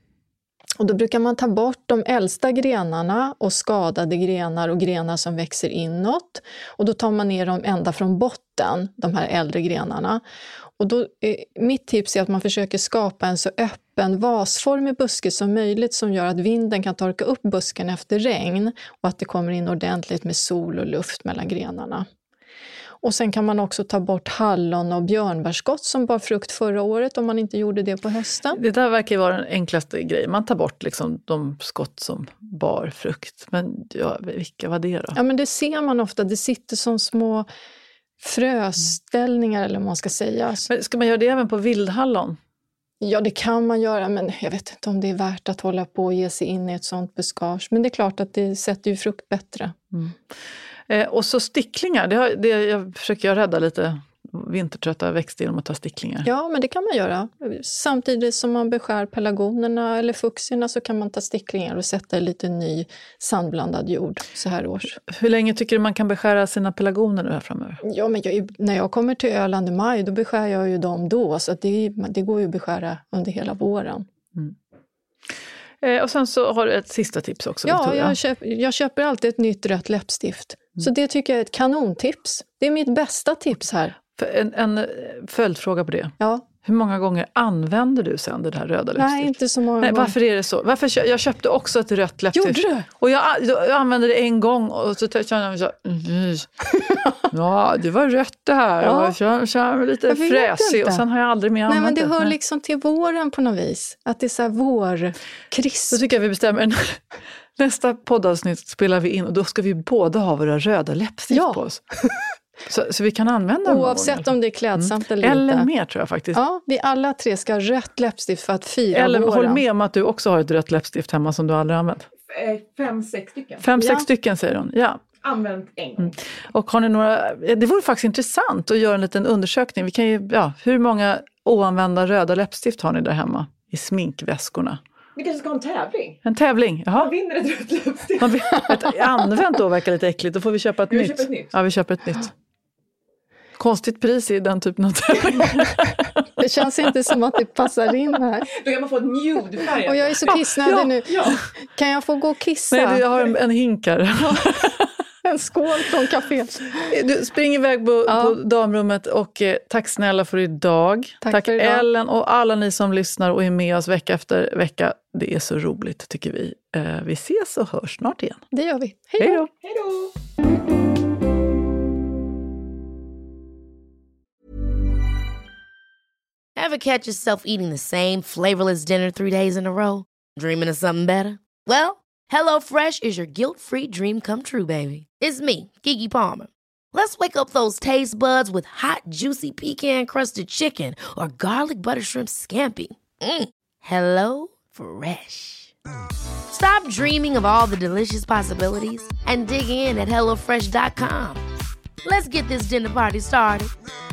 S5: Och då brukar man ta bort de äldsta grenarna och skadade grenar och grenar som växer inåt. Och då tar man ner dem ända från botten, de här äldre grenarna. Och då, eh, mitt tips är att man försöker skapa en så öppen vasformig buske som möjligt som gör att vinden kan torka upp busken efter regn och att det kommer in ordentligt med sol och luft mellan grenarna. Och sen kan man också ta bort hallon och björnbärskott som bar frukt förra året om man inte gjorde det på hösten.
S6: Det där verkar vara den enklaste grejen. Man tar bort liksom de skott som bar frukt. Men ja, vilka var det då?
S5: Ja, men det ser man ofta. Det sitter som små fröställningar eller vad man ska säga.
S6: Men ska man göra det även på vildhallon?
S5: Ja, det kan man göra, men jag vet inte om det är värt att hålla på och ge sig in i ett sånt buskage. Men det är klart att det sätter ju frukt bättre.
S6: Mm. Eh, och så sticklingar, det, har, det jag försöker jag rädda lite vintertrötta växter genom att ta sticklingar.
S5: Ja, men det kan man göra. Samtidigt som man beskär pelargonerna eller fuxierna så kan man ta sticklingar och sätta i lite ny sandblandad jord så här års.
S6: Hur länge tycker du man kan beskära sina pelargoner nu här framöver?
S5: Ja, men jag, när jag kommer till Öland i maj då beskär jag ju dem då, så att det, det går ju att beskära under hela våren.
S6: Mm. Eh, och sen så har du ett sista tips också,
S5: Ja,
S6: Victoria.
S5: jag, köp, jag köper alltid ett nytt rött läppstift. Mm. Så det tycker jag är ett kanontips. Det är mitt bästa tips här.
S6: För en, en följdfråga på det.
S5: Ja.
S6: Hur många gånger använder du sen det här röda läppstiftet?
S5: Nej, inte så många
S6: Nej,
S5: gånger.
S6: varför är det så? Varför kö- jag köpte också ett rött läppstift.
S5: Gjorde du?
S6: Och jag, jag använde det en gång och så kände jag så mm, ja, det var rött det här.
S5: Ja.
S6: Jag kände, kände mig lite fräsig och sen har jag aldrig mer
S5: Nej,
S6: använt det.
S5: men det hör
S6: Nej.
S5: liksom till våren på något vis. Att det är så här vårkrisp.
S6: Då tycker jag vi bestämmer en, nästa poddavsnitt spelar vi in och då ska vi båda ha våra röda läppstift
S5: Ja.
S6: på oss. Så, så vi kan använda dem.
S5: Oavsett om det är klädsamt mm. eller,
S6: eller
S5: inte.
S6: Eller mer tror jag faktiskt.
S5: Ja, vi alla tre ska ha rött läppstift för att fira
S6: eller
S5: våren.
S6: håll med om att du också har ett rött läppstift hemma som du aldrig använt.
S9: Fem, sex stycken.
S6: Fem,
S5: Ja.
S6: sex stycken säger hon, ja.
S9: Använt en gång.
S6: Mm. Och har ni några, det vore faktiskt intressant att göra en liten undersökning. Vi kan ju, ja, hur många oanvända röda läppstift har ni där hemma i sminkväskorna?
S9: Vi kanske ska ha en tävling.
S6: En tävling, jaha.
S9: Man vinner ett rött läppstift.
S6: Man vill, ett använt då verkar lite äckligt. Då får vi köpa ett
S9: Vi
S6: nytt.
S9: köper ett nytt.
S6: Ja, vi köper ett nytt. Konstigt pris i den typen av tävling.
S5: Det känns inte som att det passar in här.
S9: Då kan man få en nude-färg.
S5: Och jag är så kissnödig
S6: Ja,
S5: nu.
S9: ja.
S5: Kan jag få gå och kissa?
S6: Nej, jag har en, en hink här.
S5: En skål från kaféet.
S6: Du springer iväg på,
S5: Ja.
S6: på damrummet och eh, tack snälla för idag.
S5: Tack
S6: tack
S5: för idag.
S6: Ellen och alla ni som lyssnar och är med oss vecka efter vecka. Det är så roligt tycker vi. Eh, vi ses och hörs snart igen.
S5: Det gör vi. Hej
S6: Hej
S5: då.
S6: då!
S9: Hej då!
S4: Ever catch yourself eating the same flavorless dinner three days in a row? Dreaming of something better? Well, HelloFresh is your guilt-free dream come true, baby. It's me, Keke Palmer. Let's wake up those taste buds with hot, juicy pecan-crusted chicken or garlic butter shrimp scampi. Mm. Hello Fresh. Stop dreaming of all the delicious possibilities and dig in at hello fresh dot com. Let's get this dinner party started.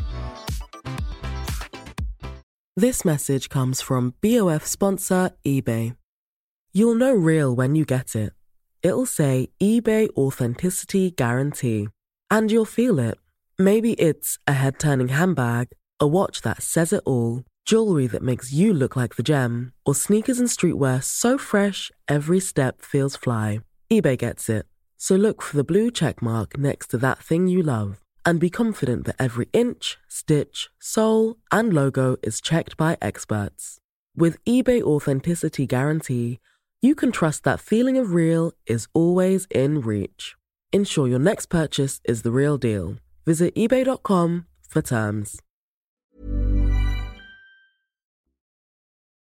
S10: This message comes from B O F sponsor eBay. You'll know real when you get it. It'll say eBay Authenticity Guarantee. And you'll feel it. Maybe it's a head-turning handbag, a watch that says it all, jewelry that makes you look like the gem, or sneakers and streetwear so fresh every step feels fly. eBay gets it. So look for the blue check mark next to that thing you love. And be confident that every inch, stitch, sole, and logo is checked by experts. With eBay Authenticity Guarantee, you can trust that feeling of real is always in reach. Ensure your next purchase is the real deal. Visit ebay dot com for terms.